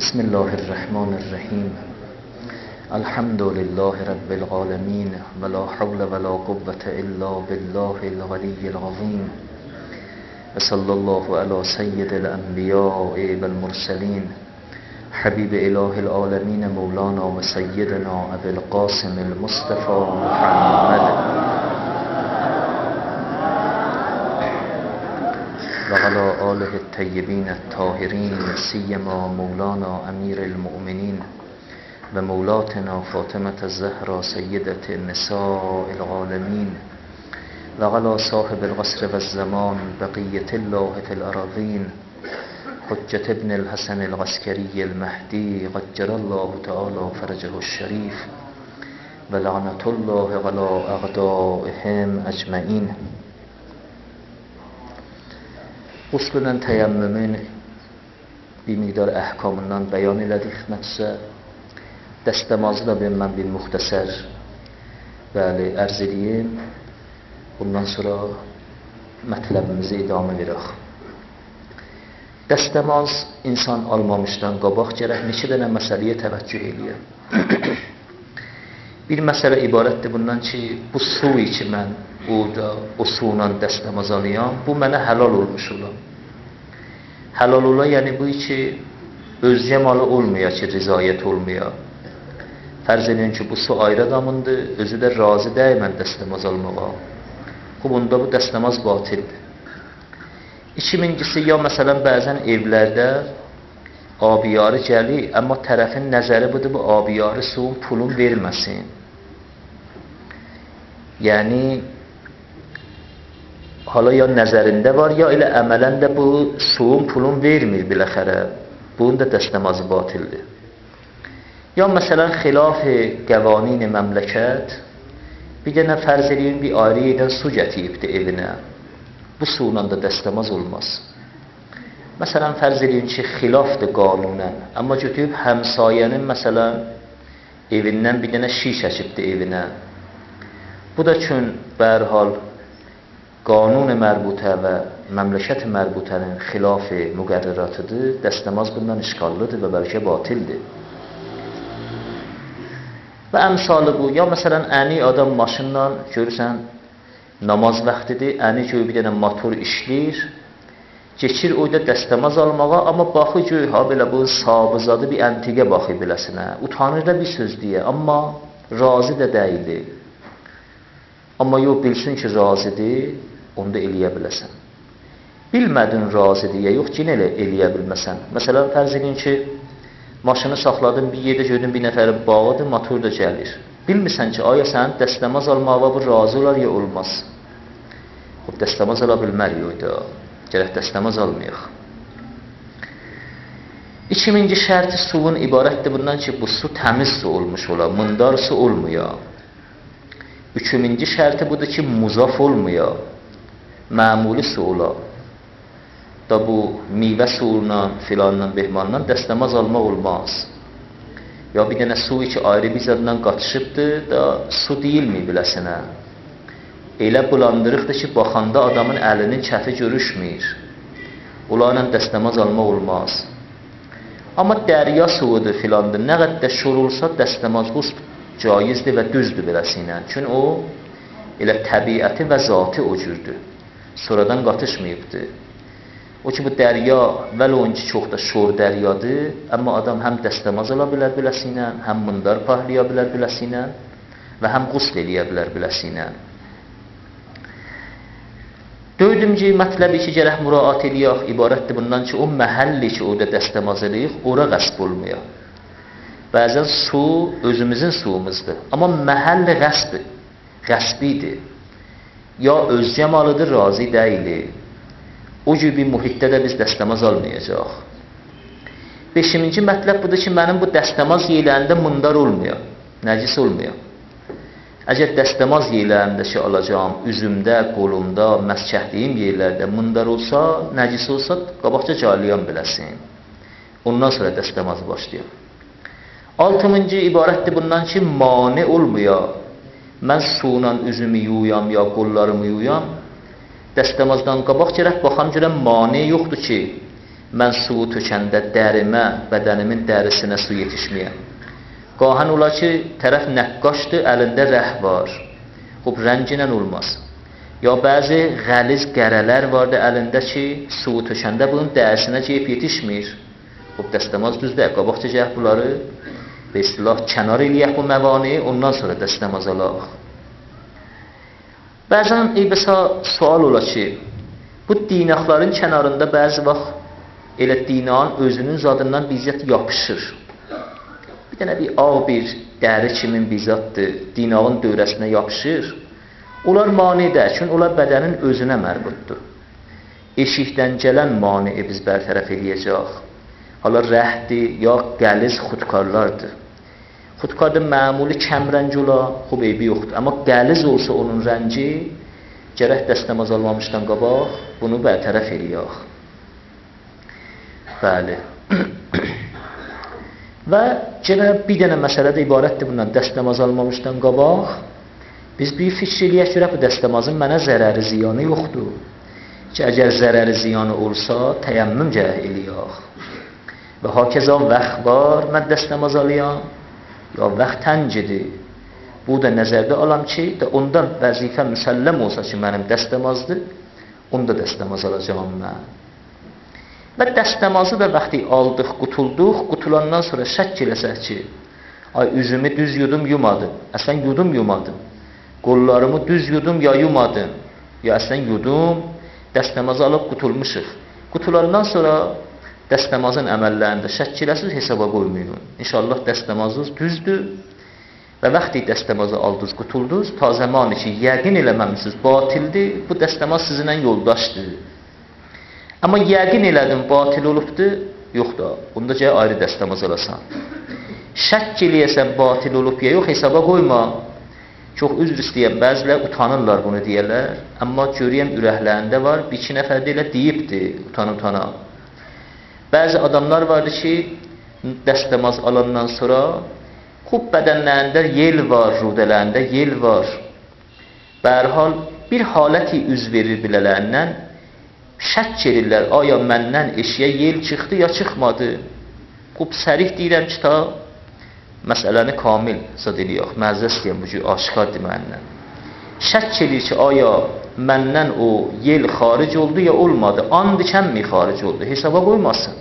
بسم الله الرحمن الرحیم. الحمد لله رب العالمین ولا حول ولا قوة الا بالله العلی العظیم و صلی الله علی سید الانبیاء والمرسلین حبیب اله العالمین مولانا و سیدنا ابی القاسم المصطفى محمد و علی آله الطیبین الطاهرین سیما مولانا امیر المؤمنین و مولاتنا فاطمة الزهرا سیدة النساء العالمین و علی صاحب العصر و الزمان بقیة الله فی الأراضین حجة ابن الحسن العسکری المهدی عجل الله تعالی فرجه الشریف و لعنة الله علی اعدائهم اجمعین. Usulən təyyəmmümün bir miqdar əhkamından bəyan elədik xidmətinizə. Dəstəmazı da mən bir müxtəsər ərz edeyim. Bundan sonra mətləbimizi idamə verək. Dəstəmaz insan almamışdan qabaq gərək neçə dənə məsələyə təvəccüh eləyir. Bir məsələ ibarətdir bundan ki, bu suyu ki mən o suyla dəstəmaz alayam, bu mənə həlal olmuş olam. Həlal ola, yəni bu ki, özgə malı olmuyor ki, rizayət olmuyor. Fərz edin ki, bu su ayrı adamındır, özü də razı deyil mən dəstəmaz almağa. Bunda bu dəstəmaz batildir. İkincisi, ya məsələn, bəzən evlərdə abiyarı gəlir, amma tərəfin nəzəri budur, bu abiyarı suyun pulun verməsin. Yəni, hala ya nəzərində var, ya elə əmələn də bu suyun pulun vermir biləxərə. Bunun da dəstəmazı batildir. Ya məsələn, xilaf-ı qəvanin məmləkət, bir dənə fərz edin, bir ayrı yerdən su gətiribdir evinə. Bu suyla da dəstəmaz olmaz. Məsələn, fərz edin ki, xilafdır qanunən, amma götürüb həmsayənin məsələn evindən bir dənə şiş çəkibdir evinə. Bu da üçün bərhal qanun-ı mərbutə və məmləkət-i mərbutənin xilaf-ı müqərriratıdır, dəstəmaz bundan işqallıdır və bəlkə batildir. Və əmsalı bu, ya məsələn, əni adam maşınla görürsən, namaz vaxtidir, əni göy bir dənə motor işləyir, keçir oyda dəstəmaz almağa, amma baxı göy, ha belə bu sabızadı bir əntiqə baxı biləsinə, utanır da bir söz deyə, amma razı da deyildir. Amma yox, bilsin ki, razıdır, onu da eləyə biləsən. Bilmədin razıdır, ya yox ki, elə eləyə bilməsən. Məsələn, fərz edin ki, maşını saxladın, bir yerdə gördün, bir nəfərin bağıdır, motor da gəlir. Bilmirsən ki, aya sənin dəstəmaz almağa bu razı olar, ya olmaz. Dəstəmaz ala bilmərik, yox da, gərək dəstəmaz almayaq. İkinci şərti suyun ibarətdir bundan ki, bu su təmiz su olmuş ola, mındar su olmuyor. Üçüncü şərti budur ki, muzaf olmuyor, məmuli su ola. Da bu meyvə suyla, filanla, behmanla dəstəmaz almaq olmaz. Ya bir dənə suyu ki, ayrı bir zaddan qatışıbdır da su deyilmi biləsinə. Elə bulandırıqdır ki, baxanda adamın əlinin kəfi görüşmür. Onlarla dəstəmaz almaq olmaz. Amma dərya suyudur filandır, nə qədər şur olsa dəstəmaz caizdir və düzdür beləsinə. Çünki o, elə təbiəti və zatı o cürdür. Sonradan qatışmayıbdır. O ki, bu dərya, vəl o ki, çox da şor dəryadır, amma adam həm dəstəmaz ala bilər biləsinə, həm mındar pahlaya bilər biləsinə və həm qusl eləyə bilər biləsinə. Dördüncü mətləbi ki, gərək müraat eləyək, ibarətdir bundan ki, o məhəlli ki, orada dəstəmaz eləyək, ora qəsb olmuyor. Bəzən su özümüzün suyumuzdur, amma məhəlli qəsbidir. Ya özgə malıdır, razı deyilir. O cür bir mühitdə də biz dəstəmaz almayacaq. Beşinci mətləb budur ki, mənim bu dəstəmaz yeylərində mındar olmuyor, nəcis olmuyor. Əgər dəstəmaz yeylərində ki, alacağım, üzümdə, qolumda, məskəhdiyim yerlərdə mındar olsa, nəcis olsa, qabaqca caliyan biləsin. Ondan sonra dəstəmazı başlayaq. Altıncı ibarətdir bundan ki, mane olmuyor. Mən suyla üzümü yuyam, ya qollarımı yuyam, dəstəmazdan qabaq gərək baxam görəm mane yoxdur ki, mən suyu tökəndə dərimə, bədənimin dərisinə su yetişməyəm. Qahan ola ki, tərəf nəqqaşdır, əlində rəh var. Xub, rənginən olmaz. Ya bəzi qəliz qərələr vardı əlində ki, suyu tökəndə bunun dərisinə gəlib yetişmir. Xub, dəstəmaz düzdür, qabaqca gəlib bunları və istilah kənar eləyək bu məvani, ondan sonra dəstəmaz alaq. Bəzən sual ola ki, bu dinaqların kənarında bəzi vaxt elə dinağın özünün zadından bizzət yapışır. Bir dənə bir ağ bir dəri kimin bizzatdır, dinağın dövrəsinə yapışır. Onlar manidir, çünki onlar bədənin özünə mərbuddur. Eşikdən gələn mani'i biz bərtərəf eləyəcək. Hala rəhdir, ya qəliz xudkarlardır. Xudkarda məmuli kəm rəngi ola, xub eybi yoxdur. Amma qəliz olsa onun rəngi, gərək dəstəmaz almamışdan qabaq bunu bərtərəf eləyək. Bəli. Və bir dənə məsələ də ibarətdir bundan, dəstəmaz almamışdan qabaq biz bir fikr eləyək görə bu dəstəmazın mənə zərəri ziyanı yoxdur. Ki, əgər zərəri ziyanı olsa, təyəmmüm gərək eləyək. Və hakeza vaxt var, mən dəstəmaz alayam, ya vaxt təngidir. Bu da nəzərdə alam ki, onda vəzifə müsəlləm olsa ki, mənim dəstəmazdır, onda dəstəmaz alacağım mən. Və dəstəmazı da vaxtı aldıq, qutulduq, qutulandan sonra şək eləsək ki, ay üzümü düz yudum, yumadım, əslən yudum, yumadım. Qollarımı düz yudum, ya yumadım, ya əslən yudum, dəstəmazı alıb qutulmuşuq. Qutulandan sonra dəstəmazın əməllərində şək eləsiz, hesaba qoymayın. İnşallah dəstəmazınız düzdür və vaxtı dəstəmazı aldınız, qutuldunuz, ta zamanı ki, yəqin eləməmişsiniz, batildir, bu dəstəmaz sizinlə yoldaşdır. Amma yəqin elədim, batil olubdur, yoxdur, bunda gəl ayrı dəstəmaz alasan. Şək eləyəsən, batil olub ya yox, hesaba qoyma. Çox üzr istəyəm, bəzilər utanırlar bunu deyərlər, amma görəyəm ürəklərində var, bir iki nəfər də elə deyibdir, utana. Bəzi adamlar vardı ki, dəstəmaz alandan sonra xub bədənlərində yel var, rudələrində yel var. Bərhal bir haləti üz verir bilələrindən, şək edirlər, aya məndən eşiyə yel çıxdı ya çıxmadı. Xub sərih deyirəm ki, ta məsələni kamil zad eləyək, məzə istəyəm bu cür aşiqardır məndən. Şək edir ki, aya məndən o yel xaric oldu ya olmadı, and ikənmi xaric oldu, hesaba qoymasın.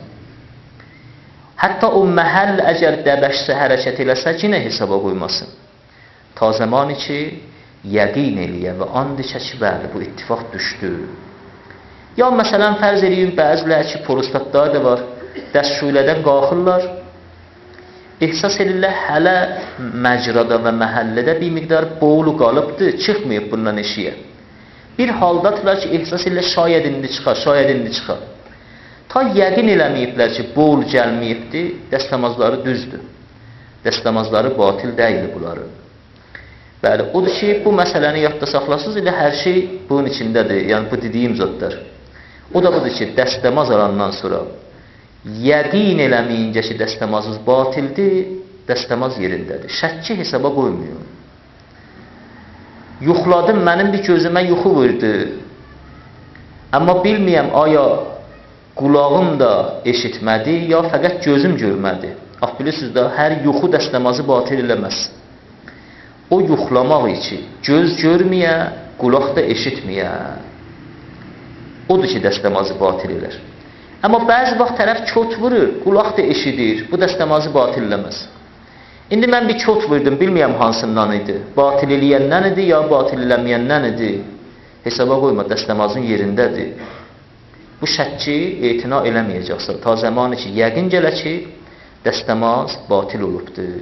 Hətta o məhəll əgər dəbəşsə hərəkət eləsə, yenə hesaba qoymasın. Ta zamanı ki, yəqin eləyə və and ikə ki, bəli, bu ittifaq düşdü. Ya məsələn, fərz edeyim, bəzilər ki, prostatlar da var, dəstşuylədən qalxırlar, ehsas edirlər, hələ məcrada və məhəllədə bir miqdar boğulu qalıbdır, çıxmayıb bundan eşiyə. Bir haldadırlar ki, ehsas edirlər, şayəd indi çıxar. Ta yəqin eləməyiblər ki, boğul gəlməyibdir, dəstəmazları düzdür. Dəstəmazları batil deyil bunları. Bəli, odur ki, bu məsələni yadda saxlasınız, elə hər şey bunun içindədir, yəni bu dediyim zadlar. O da budur ki, dəstəmaz alandan sonra yəqin eləməyincə ki, dəstəmazınız batildir, dəstəmaz yerindədir. Şəkki hesaba qoymuyor. Yuxladım, mənim bir gözümə yuxu vurdu. Amma bilməyəm, aya qulağım da eşitmədi, ya fəqət gözüm görmədi. Bilirsiniz də, hər yuxu dəstəmazı batil eləməz. O yuxlamaq için göz görməyə, qulaq da eşitməyə. Odur ki, dəstəmazı batil elər. Amma bəzi vaxt tərəf kot vurur, qulaq da eşidir, bu dəstəmazı batil eləməz. İndi mən bir kot vurdum, bilməyəm hansından idi. Batil eləyəndən idi, ya batil eləməyəndən idi. Hesaba qoyma, dəstəmazın yerindədir. Bu şəkki etina eləməyəcəksən. Ta zamanı ki, yəqin gələ ki, dəstəmaz batil olubdur.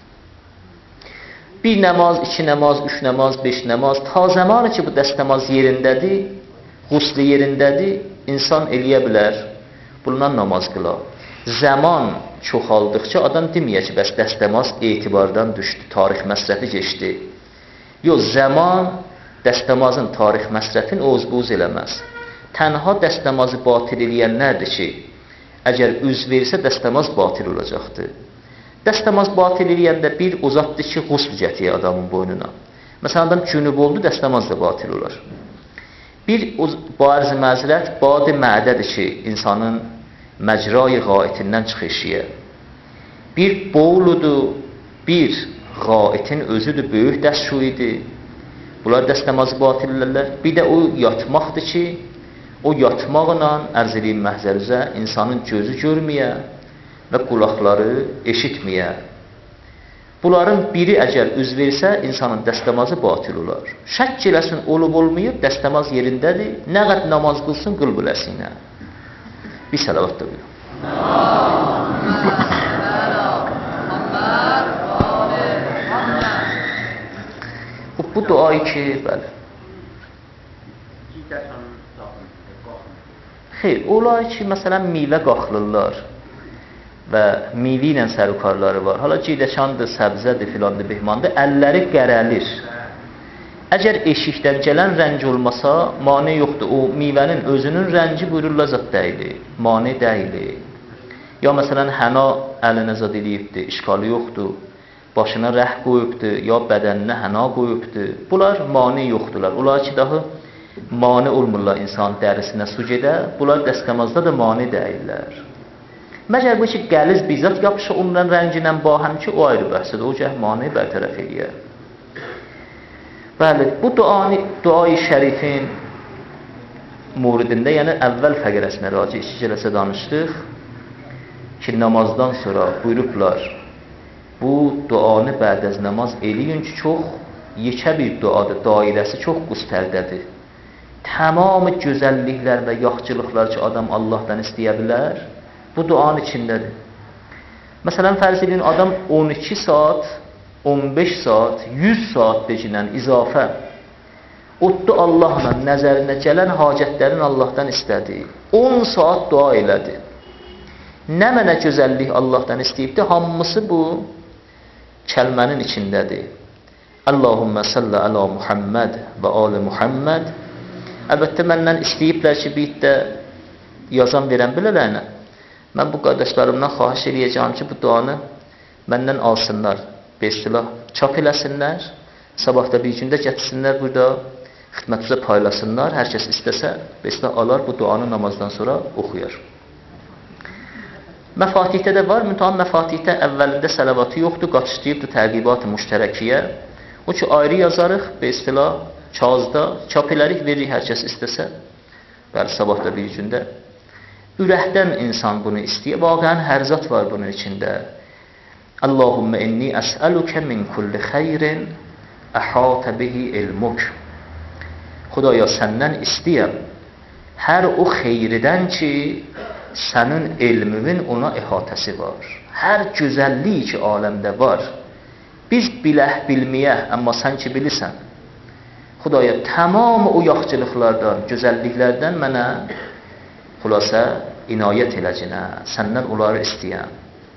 Bir nəmaz, iki nəmaz, üç nəmaz, beş nəmaz, ta zamanı ki, bu dəstəmaz yerindədir, qusli yerindədir, insan eləyə bilər, bundan namaz qılar. Zaman çoxaldıqca adam deməyə ki, bəs dəstəmaz etibardan düşdü, tarix məsrəfi geçdi. Yox, zaman dəstəmazın tarix məsrəfini oz-buz eləməz. Tənha dəstəmazı batil eləyənlərdir ki, əgər üz versə dəstəmaz batil olacaqdır. Dəstəmaz batil eləyəndə bir uzatdır ki, qusl gətirir adamın boynuna. Məsələn, adam cünub oldu, dəstəmaz da batil olar. Bir bariz məzilət, bad-i mədədir ki, insanın məcra-i qaidindən çıxışıya. Bir boğuludur, bir qaitin özüdür, böyük dəstşuidir. Bunlar dəst namazı batillərlər. Bir də o yatmaqdır ki, o yatmaqla ərz edeyim məhzərizə insanın gözü görməyə və qulaqları eşitməyə. Bunların biri əgər üz versə, insanın dəstəmazı batil olar. Şək eləsin, olub olmayıb, dəstəmaz yerindədir. Nə qəd namaz qılsın, qıl biləsinə. Bir salavat da buyurun. Bu duayı ki, bəli. Xeyr, olar ki, məsələn, meyvə qaxılırlar və meyvə ilə sərukarları var. Hala cidəşandır, səbzədir, filandır, behmandır, əlləri qərəlir. Əgər eşikdən gələn rəng olmasa, mane yoxdur. O meyvənin özünün rəngi buyururlar zat deyilir, mane deyilir. Ya məsələn, həna əlinə zad eləyibdir, işqalı yoxdur. Başına rəh qoyubdur, ya bədəninə həna qoyubdur. Bunlar mane yoxdurlar. Onlar ki, daha mane olmurlar insan dərisinə su gedə. Bunlar dəstəmazda da mane deyirlər. Məgər bu ki, qəliz bizzat yapışı ondan rənginlə bahəm ki, o ayrı bəhsədir. O gəh mane bərtərəf edir. Bəli, bu duayı şərifin muridində, yəni əvvəl fəqərəsinə raci 2 cələsə danışdıq ki, namazdan sonra buyurublar, bu duanı bərdəz namaz eləyin ki, çox yekə bir duadır, dairəsi çox qüstərdədir. Tamamı gözəlliklər və yaxçılıqlar ki, adam Allahdan istəyə bilər, bu duanın içindədir. Məsələn, fərz edin, adam 12 saat, 15 saat, 100 saat becinən izafə, otdu Allahla nəzərinə gələn hacətlərin Allahdan istədi. 10 saat dua elədi. Nə mənə gözəllik Allahdan istəyibdir, hamısı bu kəlmənin içindədir. Allahümmə salli əla Muhammed və ali Muhammed. Əlbəttə, məndən istəyiblər ki, bir də yazan verən bilələrinə. Mən bu qardaşlarımdan xahiş edəcəm ki, bu duanı məndən alsınlar, besilah çap eləsinlər, sabahda bir gündə gətirsinlər burada, xidmətimizə paylasınlar, hər kəs istəsə, besilah alar, bu duanı namazdan sonra oxuyar. Məfatihdə də var, müntəhən məfatihdə əvvəlində səlavatı yoxdur, qaçışlayıbdır təqibat-ı müştərəkiyə. O ki, ayrı yazarıq, besilah kağızda çap elərik, veririk hər kəs istəsə, bəli, sabahda bir gündə. Ürəkdən insan bunu istəyir. Vaqəən hər zat var bunun içində. Allahümmə inni əsəlükə min kulli xeyrin əhatə bihi ilmuk. Xudaya, səndən istəyəm hər o xeyridən ki, sənin elminin ona əhatəsi var. Hər gözəllik ki, aləmdə var. Biz biləh bilməyək, amma sən ki, bilirsən. Xudaya, tamamı o yaxçılıqlardan, gözəlliklərdən mənə xülasə inayət eləcinə, səndən onları istəyəm.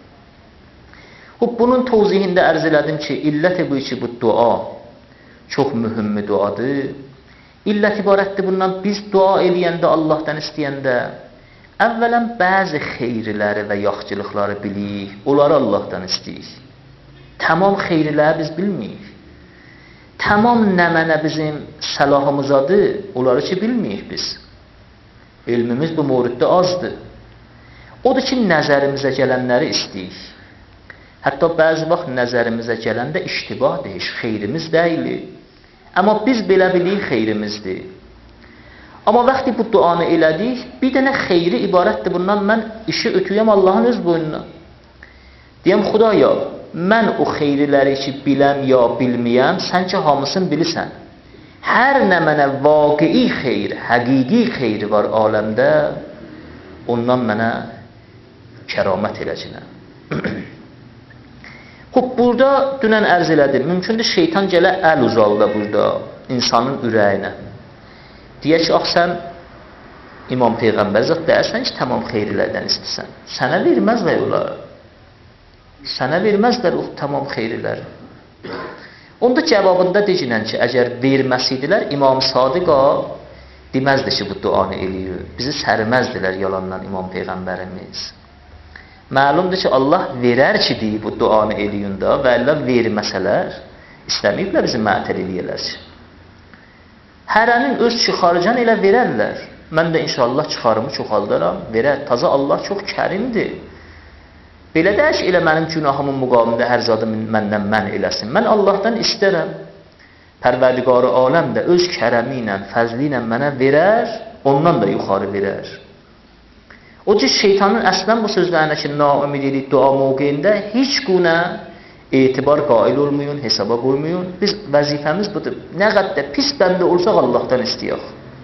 Bunun tozihində ərz elədim ki, illət bu ki, bu dua çox mühüm bir duadır. İllət ibarətdir bundan biz dua eləyəndə, Allahdan istəyəndə, əvvələn bəzi xeyriləri və yaxçılıqları bilik, onları Allahdan istəyik. Tamam xeyriləri biz bilməyik. Tamam nəmənə bizim səlahımızadır, onları ki, bilməyik biz. Elmimiz bu muriddə azdır. Odur ki, nəzərimizə gələnləri istəyik. Hətta bəzi vaxt nəzərimizə gələndə iştibah deyir, xeyrimiz deyilir. Amma biz belə bilik xeyrimizdir. Amma vaxtı bu duanı elədik, bir dənə xeyri ibarətdir bundan, mən işi ötüyəm Allahın öz boynuna. Deyəm, Xudaya, mən o xeyriləri ki, biləm ya bilməyəm, sən ki, hamısını bilirsən. Hər nə mənə vaqei xeyr, həqiqi xeyri var aləmdə, ondan mənə kəramət eləcinə. Burada dünən ərz elədim, mümkündür şeytan gələ əl uzalda burada, insanın ürəyinə. Deyək ki, sən İmam Peyğəmbər zat deyərsən ki, tamam xeyrilərdən istəsən. Sənə verməzlər onlar. Sənə verməzlər o tamam xeyriləri. Onda cavabında deyilən ki, əgər verməsiydilər, İmam Sadiqa deməzdi ki, bu duanı eləyir. Bizi sərməzdilər yalandan İmam Peyğəmbərimiz. Məlumdur ki, Allah verər ki, deyib bu duanı eləyində və Allah verməsələr, istəməyiblər bizi məətəl eləyələr ki. Hərənin öz çıxarıcan elə verərlər. Mən də inşallah çıxarımı çoxaldaram, verər. Taza Allah çox kərimdir. Belə deyək, elə mənim günahımın müqamında hər zadı məndən mən eləsin. Mən Allahdan istərəm. Pərverdigarı aləm də öz kərəmi ilə, fəzli ilə mənə verər, ondan da yuxarı verər. O cür şeytanın əslən bu sözlərinə ki, naümidilik dua mövqeyində heç günə etibar qail olmayın, hesaba qoymayın. Biz vəzifəmiz budur. Nə qədər pis bəndə olsaq Allahdan istəyək.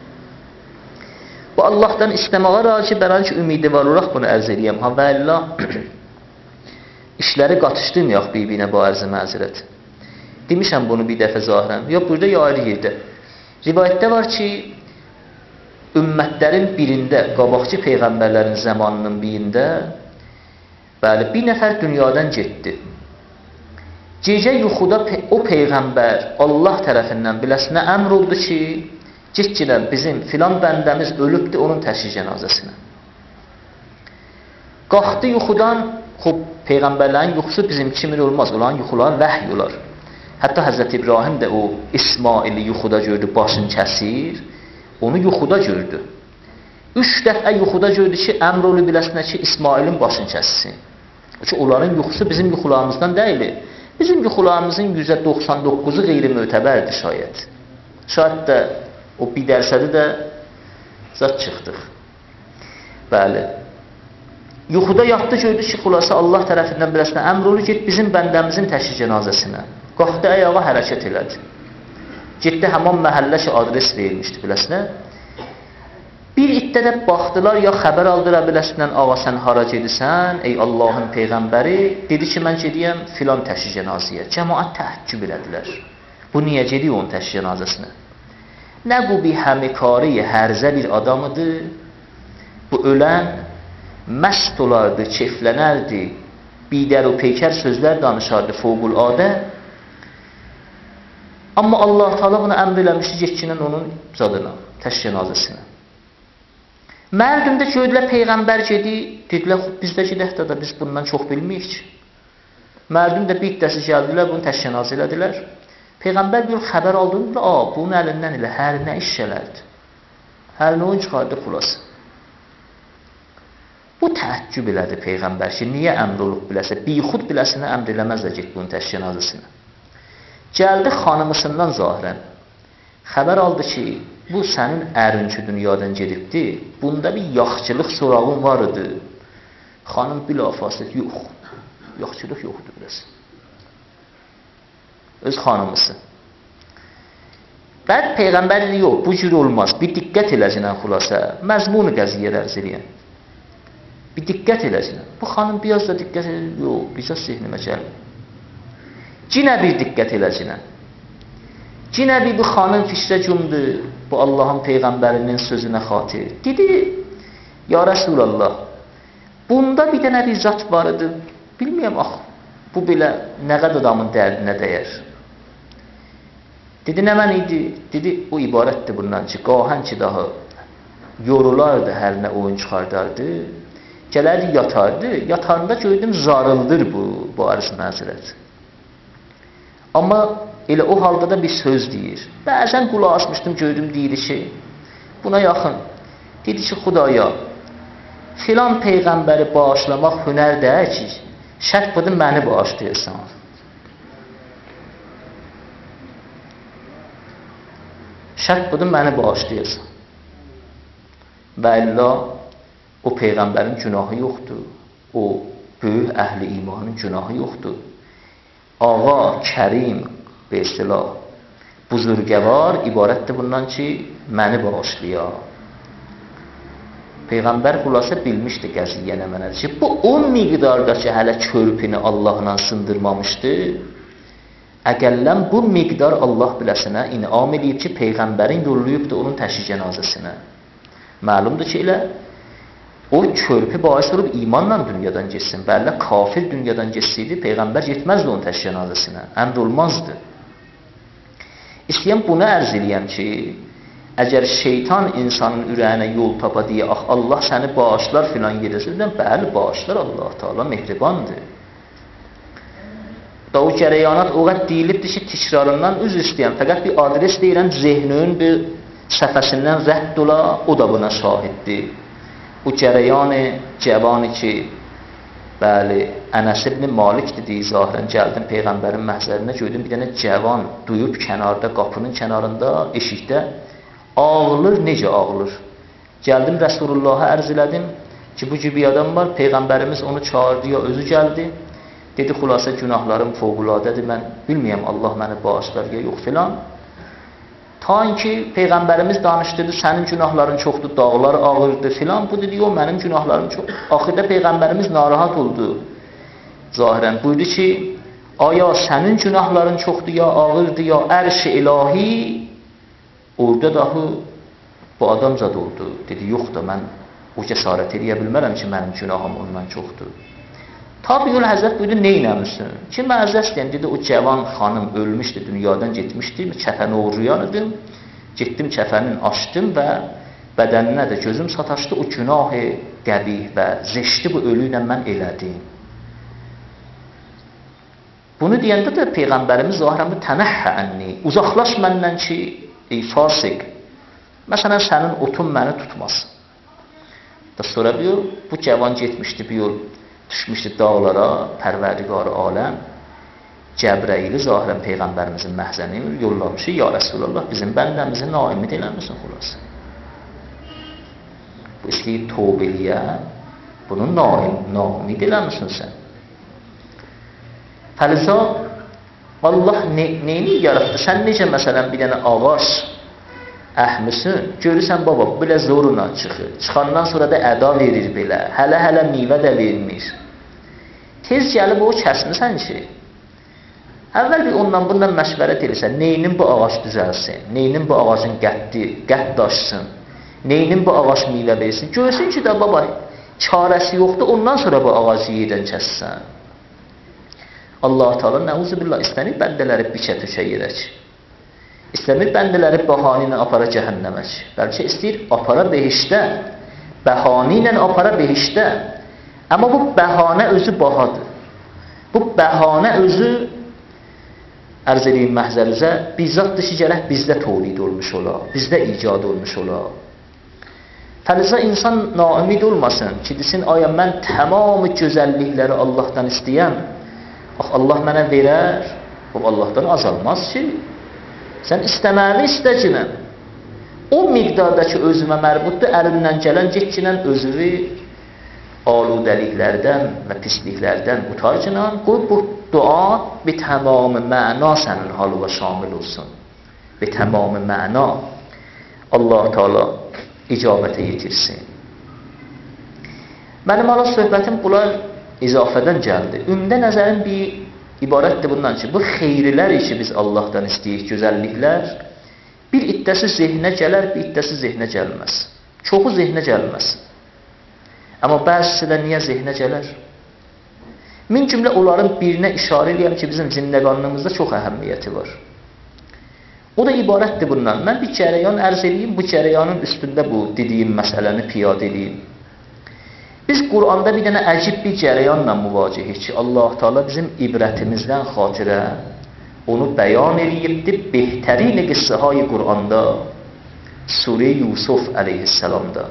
Bu Allahdan istəməyə racı bələn ki, ümidi var olaraq bunu ərz edəyəm. Ha və illah işləri qatışdırmayaq bir-birinə bu ərzə məzirət. Demişəm bunu bir dəfə zahirən. Yox, burada ya ayrı yerdə. Rivayətdə var ki, ümmətlərin birində, qabaqçı peyğəmbərlərin zamanının birində bəli, bir nəfər dünyadan getdi. Gecə yuxuda o peyğəmbər Allah tərəfindən biləsinə əmr oldu ki, getginə bizim filan bəndəmiz ölübdür, onun təşri cənazəsinə. Qalxdı yuxudan, xub, peyğəmbərlərin yuxusu bizim kimi olmaz, olan yuxular vəhy olar. Hətta Həzrət İbrahim də o İsmaili yuxuda gördü, başını kəsir, onu yuxuda gördü. 3 dəfə yuxuda gördü ki, əmr olub biləsinə ki, İsmailin başını kəssin. Çünki onların yuxusu bizim yuxularımızdan deyil. Bizim yuxularımızın %99'u qeyri-mötəbərdir şayət. Şayət də o bir dərsədə də zat çıxdıq. Bəli. Yuxuda yatdı, gördü ki, xulası Allah tərəfindən biləsinə əmr olub, get bizim bəndəmizin təşri cənazəsinə. Qalxdı, ayağa hərəkət elədi. Getdi, həman məhəllə ki, adres verilmişdi biləsinə. Bir iddə də baxdılar, ya xəbər aldılar biləsindən, ağa sən hara gedirsən, ey Allahın peyğəmbəri, dedi ki, mən gediyəm filan təşri cənazəyə. Cəmaət təəccüb elədilər. Bu niyə gedir onun təşri cənazəsinə? Nə bu bir həmikari, hərzə bir adamıdır, bu ölən məst olardı, keyflənərdi, bidər o peykər sözlər danışardı, fövqüladə. Amma Allah Teala buna əmr eləmişdi, getkinən onun zadına, təşri cənazəsinə. Mərdimdə gördülər, peyğəmbər gedi, dedilər, bizdə gedək də biz bundan çox bilməyik ki. Mərdim də bir iddəsi gəldilər, bunu təşri cənazə elədilər. Peyğəmbər bir xəbər aldığında, bunun əlindən elə hər nə iş gələrdi. Hər nə oyun çıxardı xulası. Bu təəccüb elədi Peyğəmbər ki, niyə əmr olub biləsə, bixud biləsinə əmr eləməzlə get bunun təşri cənazəsinə. Gəldi xanımısından zahirən. Xəbər aldı ki, bu sənin ərin ki, dünyadan gedibdi, bunda bir yaxçılıq sorağın var idi. Xanım bilafasıl, yox, yaxçılıq yoxdur biləsə. Öz xanımısı. Bəd Peyğəmbər dedi, yox, bu cür olmaz, bir diqqət eləcinən xulasa, məzmunu qəziyyələr ziriyən. Bir diqqət eləcinən. Bu xanım biraz da diqqət eləcinən, yox, biraz zehnimə gəlmir. Cinə bir diqqət eləcinən. Cinə bir bu xanım fikrə cümdü, bu Allahın Peyğəmbərinin sözünə xatir. Dedi, ya Rəsulallah, bunda bir dənə bir zat var idi, bilməyəm, bu belə nə qədər adamın dərdinə dəyər. Dedi, nə mən idi? Dedi, o ibarətdir bundan ki, qahən ki daha yorulardı, hər nə oyun çıxardardı, gələrdi, yatardı, yatarında gördüm, zarıldır bu arız məzirət. Amma elə o halda da bir söz deyir. Bəzən qulağı açmışdım, gördüm, deyir ki, buna yaxın. Dedi ki, Xudaya, filan Peyğəmbəri bağışlamaq hünər deyək ki, şərt budur, məni bağışlayırsan. Şərt budur, məni bağışlayırsan. Və illa o Peyğəmbərin günahı yoxdur. O böyük əhli imanın günahı yoxdur. Ağa, kərim, be istilah, buzurgəvar ibarətdir bundan ki, məni bağışlayar. Peyğəmbər xulasa bilmişdi qəziyyənə mənədir ki, bu 10 miqdarda ki, hələ körpünü Allahla sındırmamışdı, əqəllən bu miqdar Allah biləsinə inam edib ki, Peyğəmbərin yolluyubdur onun təşri cənazəsinə. Məlumdur ki, elə o körpü bais olub imanla dünyadan geçsin. Bəllə kafir dünyadan geçsiydi, Peyğəmbər getməzdi onun təşri cənazəsinə. Əmr olmazdı. İstəyəm bunu ərz eləyəm ki, əgər şeytan insanın ürəyinə yol tapa deyə, Allah səni bağışlar filan yerəsindən, bəli, bağışlar Allah Teala mehribandır. Da o gərəyanat o qədər deyilibdir ki, tikrarından üz istəyəm. Fəqət bir adres deyirəm, zehnün bir səfəsindən rədd ola, o da buna şahiddir. Bu cərəyan cavani ki, bəli, Ənəs ibn Malik dedi, zahirən gəldim Peyğəmbərin məhzərinə, gördüm bir dənə cavan duyub kənarda, qapının kənarında, eşikdə ağılır, necə ağılır. Gəldim Rəsulullah'a ərz elədim ki, bu gibi adam var, Peyğəmbərimiz onu çağırdı, ya özü gəldi. Dedi, xülasə günahlarım fövqüladədir, mən bilməyəm, Allah məni bağışlar ya yox filan. Ta ki, Peyğəmbərimiz danışdırdı, sənin günahların çoxdur, dağlar ağırdır filan. Bu dedi, yox, mənim günahlarım çox. Axırda Peyğəmbərimiz narahat oldu. Zahirən buyurdu ki, aya sənin günahların çoxdur, ya ağırdır, ya ərş-i ilahi. Orada dahi bu adam zad oldu. Dedi, yox da mən o cəsarət eləyə bilmərəm ki, mənim günahım ondan çoxdur. Tabiül Həzrət buyurdu, neynəmişsin? Ki, mərzəs deyəm, dedi, o cavan xanım ölmüşdü, dünyadan getmişdi, kəfəni oğruyan idim. Getdim, kəfənin açdım və bədəninə də gözüm sataşdı, o günah-ı qəbih və zeşdi bu ölü ilə mən elədim. Bunu deyəndə də Peyğəmbərimiz zahirən tənəhhə ənni, uzaqlaş məndən ki, ey fasik, məsələn, sənin otun məni tutmasın. Da sonra bir yol, bu cavan getmişdi bir yol, düşmüşdü dağlara, pərverdigar aləm, Cəbrəyili zahirən Peyğəmbərimizin məhzəni yollamışı, ya Rəsulullah, bizim bəndəmizi naimid eləmişsin xulası. Bu istəyir tövbəliyə, bunu naimid eləmişsin sən. Fəliza, Allah neyini yarattı? Sən necə məsələn bir dənə ağac əhmisin, görürsən baba, belə zoruna çıxır. Çıxandan sonra da əda verir belə, hələ meyvə də vermir. Tez gəlib o kəsmirsən ki, əvvəl bir ondan bundan məşvərət edirsən, neyinin bu ağac düzəlsin, neyinin bu ağacın qədd daşsın, neyinin bu ağac meyvə versin, görsün ki də baba, çarəsi yoxdur, ondan sonra bu ağacı yerdən kəssən. Allah-u Teala nəuzubillah istəmir bəndələri biçə tökə yerək. İstəmir bəndələri bahani ilə apara cəhənnəmək. Bəlkə istəyir apara behişdə, bəhanə ilə apara behişdə. Amma bu bəhanə özü bahadır. Bu bəhanə özü ərz edeyim məhzərizə, bizzatdır ki, gərək bizdə tolid olmuş ola, bizdə icad olmuş ola. Fəliza insan naümid olmasın ki, desin, aya mən tamamı gözəllikləri Allahdan istəyəm. Allah mənə verər, o Allahdan azalmaz ki. Sən istəməli istəcinən. O miqdardakı özümə mərbuddur, əlindən gələn getkinən özünü aludəliklərdən və pisliklərdən utarcınan, qoy bu dua bir tamamı məna sənin halıva şamil olsun. Bir tamamı məna Allah-u Teala icabətə yetirsin. Mənim ala söhbətim bunlar izafədən gəldi. Ümdə nəzərin bir ibarətdir bundan ki, bu xeyrilər ki biz Allahdan istəyik, gözəlliklər, bir iddəsi zehnə gələr, bir iddəsi zehnə gəlməz. Çoxu zehnə gəlməz. Amma bəzisi də niyə zehnə gələr? Min cümlə onların birinə işarə edirəm ki, bizim zindəqanlığımızda çox əhəmmiyyəti var. O da ibarətdir bundan. Mən bir cərəyan ərz edeyim, bu cərəyanın üstündə bu dediyim məsələni piyadə edeyim. Biz Qur'anda bir dənə əcib bir cərəyanla müvacihik ki, Allah-u Teala bizim ibrətimizdən xatirə onu bəyan edibdir behtərin qıssəhay Qur'anda Surə Yusuf əleyhissalamda.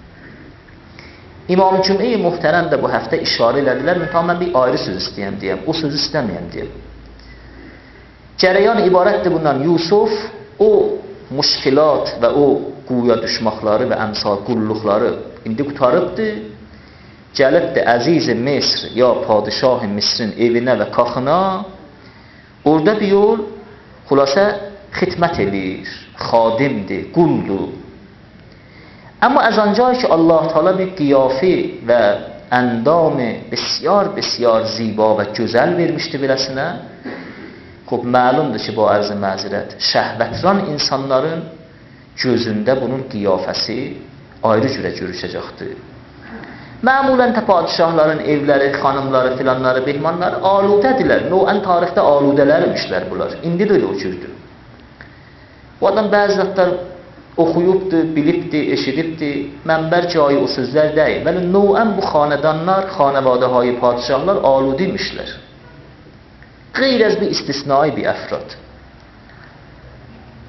İmam Cümə-i Muhtərəm də bu həftə işarə elədilər, mütəmən mən bir ayrı söz istəyəm deyəm, o söz istəməyəm deyəm. Cərəyan ibarətdir bundan, Yusuf o müşkilat və o quya düşmaqları və əmsal qulluqları indi qutarıbdır. Gəlibdir əziz-i Misr, ya padişah-ı Misrin evinə və qaxına, orada bir yol xülasə xidmət edir, xadimdir, quldur. Amma az ancaq ki Allah Teala bir qiyafi və əndamı besyar ziba və gözəl vermişdi beləsinə, xub məlumdur ki bu ərz-i məzirət, şəhvətran insanların gözündə bunun qiyafəsi ayrı cürə görüşəcəkdir. Məmulən də padişahların evləri, xanımları, filanları, behmanları aludədirlər. Noən tarixdə aludələrmişlər bunlar. İndi də elə o cürdür. Bu adam bəzi zatlar oxuyubdur, bilibdir, eşidibdir. Mənbər cayı o sözlər deyil. Bəli, noən bu xanədanlar, xanəvadəhay padişahlar aludiymişlər. Qeyr az bir istisnai bir əfrad.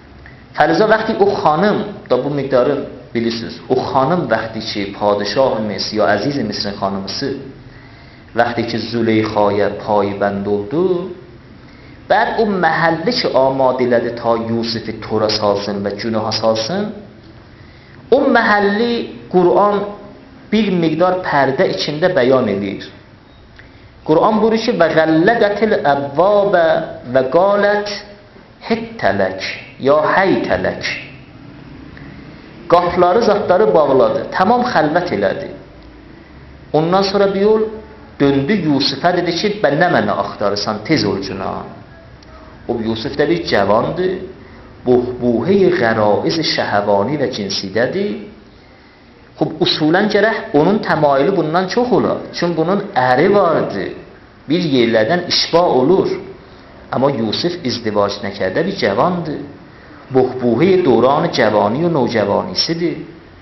فلذا وقتی او خانم دا bu miqdarı bilirsiniz o xanım vəqti ki padişah Misr ya əziz Misrin xanımısı vəqti ki Züleyxaya paybənd oldu بعد o məhəlli ki amadə elədi ta Yusifi tora salsın və günaha salsın o məhəlli Qur'an bir miqdar pərdə içində bəyan edir. Qur'an buyurur ki və ğəllədətil əvvabə və qalət hittələk ya heytələk qapıları zatları bağladı, tamam xəlvət elədi. Ondan sonra bir yol döndü Yusifə dedi ki bə nə mənə axtarırsan tez ol cuna. O Yusif də bir cavandı, buhbuhey qəraiz şəhəvani və cinsidədir. Xub usulən gərək onun təmayülü bundan çox olar. Çünki bunun əri vardı, bir yerlərdən işba olur. Amma Yusif izdivac nəkərdə bir cavandı. Buhbuhey döranı cavani və nocəvanisidir.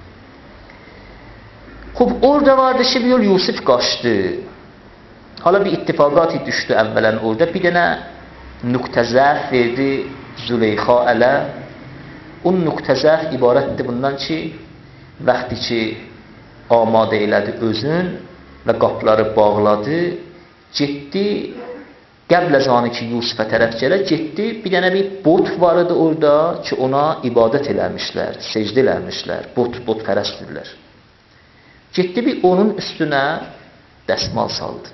Xub orada vardı ki bir yol Yusif qaçdı. Hala bir ittifaqat düşdü əvvələn orada. Bir dənə nöqtə zərf verdi Züleyxa ələ. O nöqtə zərf ibarətdir bundan ki, vaxtı ki amadə elədi özün və qapıları bağladı, getdi, qəblə zanı ki Yusifə tərəf gələ, getdi, bir dənə bir bot var idi orada ki ona ibadət eləmişlər, secdə eləmişlər, bot pərəstdirlər. Getdi bir onun üstünə dəsmal saldı.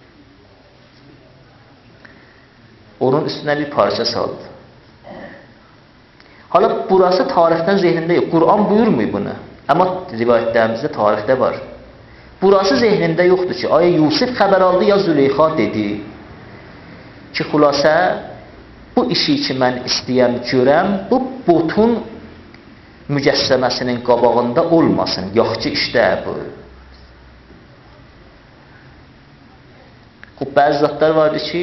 Onun üstünə bir parça saldı. Hala burası tarixdən zehnində yox. Qur'an buyurmuyor bunu. Amma rivayətlərimizdə tarixdə var. Burası zehnində yoxdur ki, aya Yusif xəbər aldı ya Züleyxa dedi ki, xülasə bu işi ki mən istəyəm görəm, bu botun mücəssəməsinin qabağında olmasın. Yaxçı işdə bu. Bəzi zatlar vardı ki,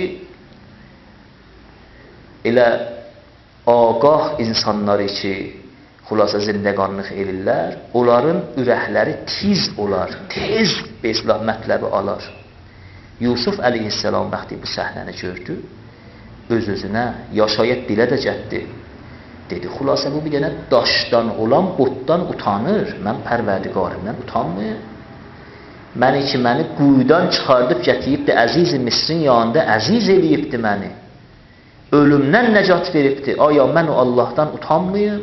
elə ağah insanları ki, xülasə zindəqanlıq elirlər, onların ürəkləri tiz olar, tez beslah mətləbi alar. Yusuf əleyhissalam vaxtı bu səhnəni gördü, öz-özünə yaşayət dilə də cətdi. Dedi, xülasə bu bir dənə daşdan olan botdan utanır, mən pərverdigarımdan utanmayım. Məni ki, məni quyudan çıxardıb gətiribdi, əziz-i Misrin yanında əziz eləyibdi məni. Ölümdən nəcat veribdi, aya mən o Allahdan utanmayım.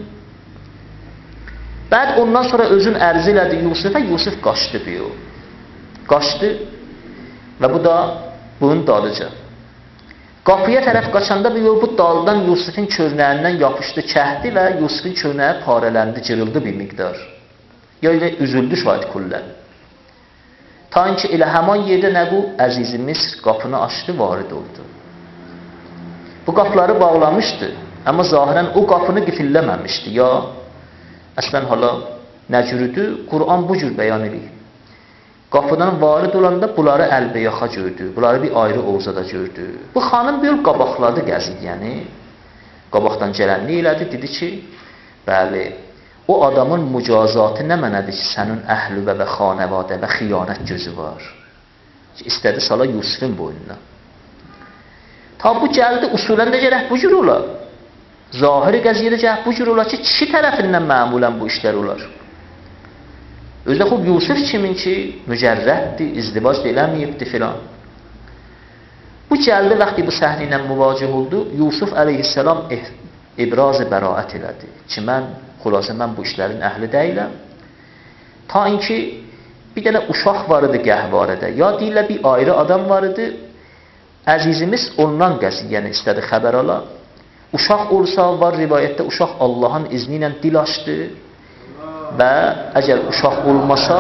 Bəd ondan sonra özün ərz elədi Yusifə, Yusuf qaçdı bir o. Qaçdı və bu da bunun dalıca. Qapıya tərəf qaçanda bir yol bu daldan Yusifin körnəyindən yapışdı, kəhdi və Yusifin körnəyi parələndi, cırıldı bir miqdar. Ya ilə üzüldü şahid kullə. Ta ki elə həman yerdə nə bu əziz-i Misr qapını açdı, varid oldu. Bu qapıları bağlamışdı, amma zahirən o qapını qifilləməmişdi. Ya əslən hala nə cürüdür? Qur'an bu cür bəyan edir. Qapıdan varid olanda bunları əlbəyaxa gördü, bunları bir ayrı ovzada gördü. Bu xanım bir yol qabaqladı gəziyyəni, qabaqdan gələnlik elədi, dedi ki, bəli, o adamın mücazatı nə mənədir ki, sənin əhlüvə və xanəvadə və xiyanət gözü var. İstədi sala Yusufin boynuna. Ta bu gəldi, usulən də gərək bu cür olar. Zahiri qəziyyədə gərək bu cür olar ki, kişi tərəfindən məmulən bu işlər olar. Özdə xub Yusuf kimin ki, mücərrəddir, izdivac eləməyibdir filan. Bu gəldi, vaxtı bu səhni ilə müvacih oldu, Yusuf əleyhissalam ibraz-ı bəraət elədi ki, mən, xülasə mən bu işlərin əhli deyiləm. Ta inki bir dənə uşaq var idi gəhvarədə, ya deyirlər bir ayrı adam var idi, əzizimiz ondan qəziyyəni istədi xəbər ala. Uşaq olsa var rivayətdə, uşaq Allahın izni ilə dil açdı və əgər uşaq olmasa,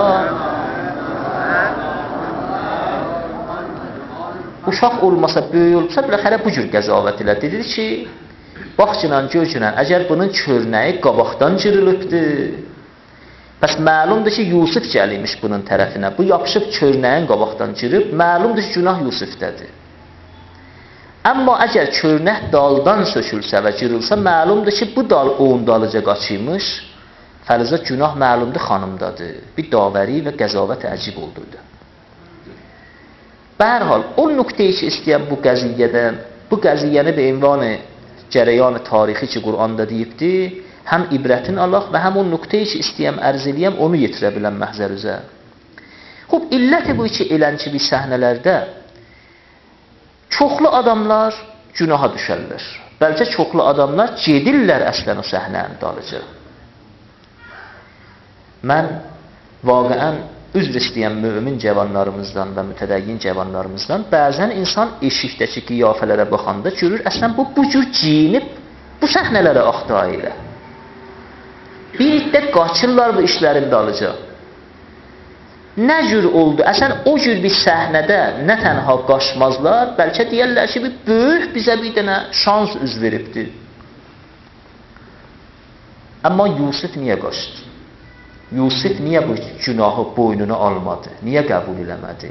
böyük olsa, biləxərə bu cür qəzavət ilə dedi ki, baxcınan, görcünən, əgər bunun körnəyi qabaqdan cırılıbdır, bəs məlumdur ki, Yusuf gəliymiş bunun tərəfinə, bu yapışıb körnəyin qabaqdan cırıb, məlumdur ki, günah Yusufdədir. Amma əgər körnək daldan sökülsə və cırılsa, məlumdur ki, bu dal onun dalıca qaçıymış, fərzə günah məlumdur xanımdadır. Bir davəri və qəzavət əcib oldudu. Bərhal, o nöqteyi ki, istəyən bu qəziyyədən, bu qəziyyəni bir ünvanı cərəyan tarixi ki, Qur'anda deyibdir, həm ibrətin alaq və həm o nöqtəyi ki, istəyəm, ərz eləyəm, onu yetirə biləm məhzər üzə. Xub, illəti bu ki, elənçi bir səhnələrdə çoxlu adamlar günaha düşərlər. Bəlkə çoxlu adamlar gedirlər əslən o səhnənin dalıca. Mən vaqiən üzr istəyən mümin cavanlarımızdan və mütədəyyin cavanlarımızdan bəzən insan eşikdəki qiyafələrə baxanda görür, əslən bu cür giyinib bu səhnələrə axtaya ilə. Bir iddə qaçırlar bu işlərin dalıca. Nə cür oldu? Əslən o cür bir səhnədə nə tənha qaçmazlar, bəlkə deyərlər ki, bir böyük bizə bir dənə şans üz veribdir. Amma Yusuf niyə qaçdı? Yusuf niyə bu günahı boynuna almadı? Niyə qəbul eləmədi?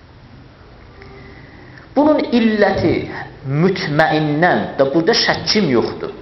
Bunun illəti mütməinnən də burada şəkkim yoxdur.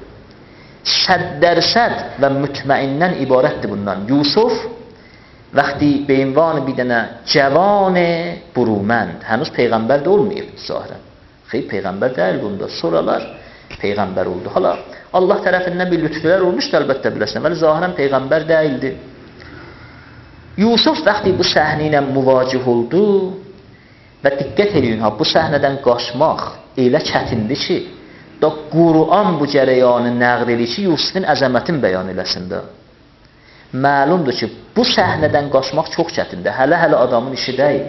100% və mütməinnən ibarətdir bundan. Yusuf vaxtı beyinvan bir dənə cavan burumənd, hənuz peyğəmbər də olmayıb zahirən. Xeyr, peyğəmbər deyil bunda. Sonralar peyğəmbər oldu. Hala Allah tərəfindən bir lütflər olmuşdu əlbəttə biləsən, vəli zahirən peyğəmbər deyildi. Yusuf vaxtı bu səhnə ilə müvacih oldu və diqqət edin, bu səhnədən qaçmaq elə çətindir ki, da Quran bu cərəyanı nəql edir ki, Yusufun əzəmətin bəyan eləsin də. Məlumdur ki, bu səhnədən qaçmaq çox çətindir. Hələ adamın işi deyil.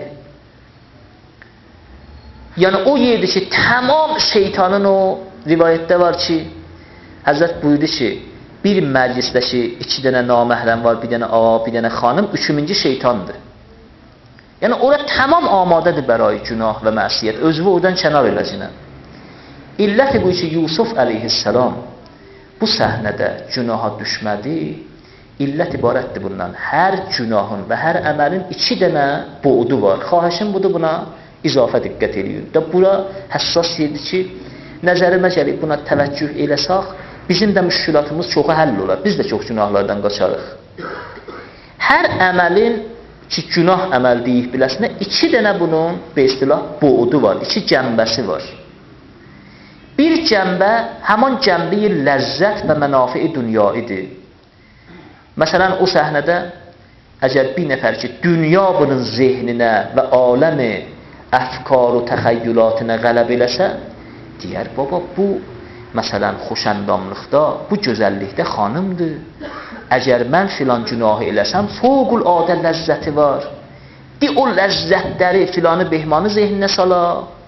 Yəni o yerdir ki, tamam şeytanın o rivayətdə var ki, Həzrət buyurdu ki, bir məclisdə ki, 2 dənə naməhrəm var, bir dənə ağa, bir dənə xanım, 3-cü şeytandır. Yəni ora tamam amadədir bəray günah və məsiyyət. Özü oradan kənar eləcinə. İlləti bu ki, Yusuf əleyhissalam bu səhnədə günaha düşmədi. İllət ibarətdir bundan. Hər günahın və hər əməlin 2 dənə buğdu var. Xahişim budur, buna izafə diqqət ediyor. Da bura həssas yerdir ki, nəzərimə gəlib buna təvəccüh eləsaq, bizim də müşkülatımız çoxu həll olar. Biz də çox günahlardan qaçarıq. Hər əməlin ki, günah əməl deyib biləsinə, 2 dənə bunun be istilah buğdu var, 2 cəmbəsi var. Bir cəmbə həman cəmbi ləzzət və mənafi dünya idi. Məsələn, o səhnədə əgər bir nəfər ki, dünya bunun zehninə və aləmi əfkar və təxəyyülatına qələb eləsə, deyər, baba, bu məsələn, xoşəndamlıqda, bu gözəllikdə xanımdır. Əgər mən filan günahı eləsəm, fövqül adə ləzzəti var. O ləzzətləri filanı behmanı zehninə sala.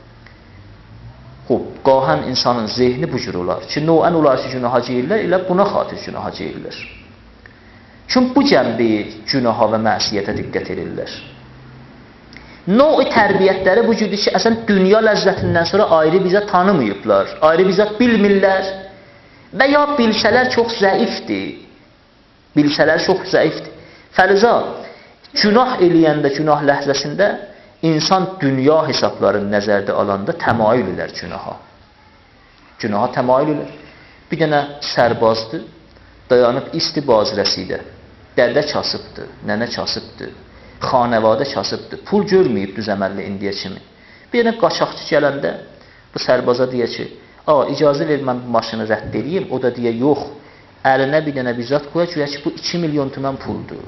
Xub, qahən insanın zehni bu cür olar ki, noən olar ki, günaha ceyirlər, elə buna xatir günaha ceyirlər. Çünki bu cəmbi günaha və məsiyyətə diqqət edirlər. Növ-i tərbiyyətləri bu cürdür ki, əsən dünya ləzzətindən sonra ayrı bizə tanımayıblar, ayrı bizə bilmirlər və ya bilsələr çox zəifdir. Bilsələr çox zəifdir. Fəliza, günah eləyəndə, günah ləhzəsində insan dünya hesablarını nəzərdə alanda təmayül elər günaha. Günaha təmayül elər. Bir dənə sərbazdır, dayanıb isti bazirəsidə. Dədə kasıbdır, nənə kasıbdır, xanəvadə kasıbdır, pul görməyib düz əməlli indiyə kimi. Bir dənə qaçaqçı gələndə bu sərbaza deyə ki, icazə ver mən bu maşını rədd edeyim, o da deyə, yox, əlinə bir dənə bizat qoya ki, bu 2 milyon tümən puldur.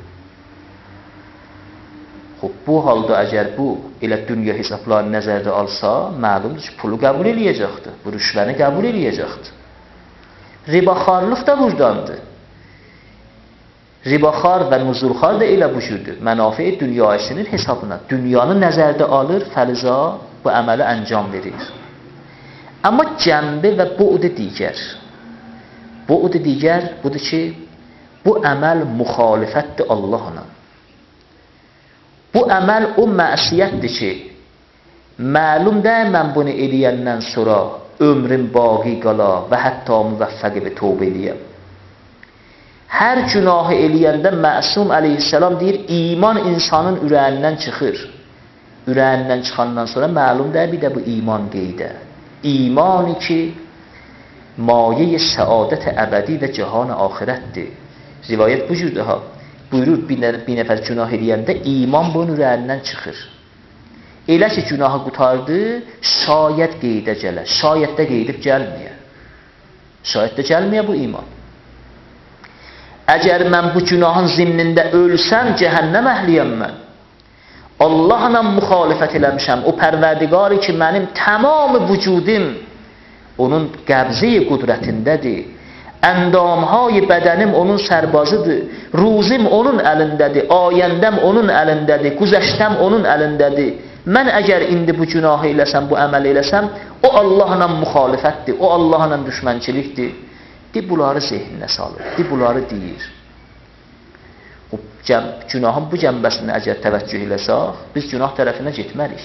Bu halda əgər bu elə dünya hesablarını nəzərdə alsa, məlumdur ki, pulu qəbul eləyəcəkdir, bu rüşvəni qəbul eləyəcəkdir. Ribaxarlıq da buradandır. Ribaxar və nuzulxar da elə bu cürdür. Mənafi dünyasının hesabına. Dünyanı nəzərdə alır, fəliza bu əməli əncam verir. Amma cəmbi və bu'd digər. Bu'd digər budur ki, bu əməl müxalifətdir Allahla. Bu əməl o məsiyyətdir ki, məlum deyil mən bunu eləyəndən sonra ömrüm baqi qala və hətta müvəffəqi və tövbə eləyəm. Hər günahı eləyəndə Məsum əleyhissalam deyir, iman insanın ürəyindən çıxır. Ürəyindən çıxandan sonra məlum deyil bir də bu iman qeydə. İmani ki, maye səadət əbədi və cihan axirətdir. Rivayət bu cürdür ha. Buyurur, bir nəfər günah eləyəndə iman bunun ürəyindən çıxır. Elə ki, günahı qutardı, şayət qeydə gələr. Şayət də qeydib gəlməyə. Şayət də gəlməyə bu iman. əgər mən bu günahın zimnində ölsəm, cəhənnəm əhliyəm mən. Allahla müxalifət eləmişəm. O pərverdigari ki, mənim tamamı vücudim onun qəbzi qudrətindədir. Əndamhay bədənim onun sərbazıdır. Ruzim onun əlindədir. Ayəndəm onun əlindədir. Güzəştəm onun əlindədir. Mən əgər indi bu günahı eləsəm, bu əməl eləsəm, o Allahla müxalifətdir. O Allahla düşmənçilikdir. Bunları zehninə salır. Bunları deyir. Günahın bu cəmbəsini əgər təvəccüh eləsək, biz günah tərəfinə getmərik.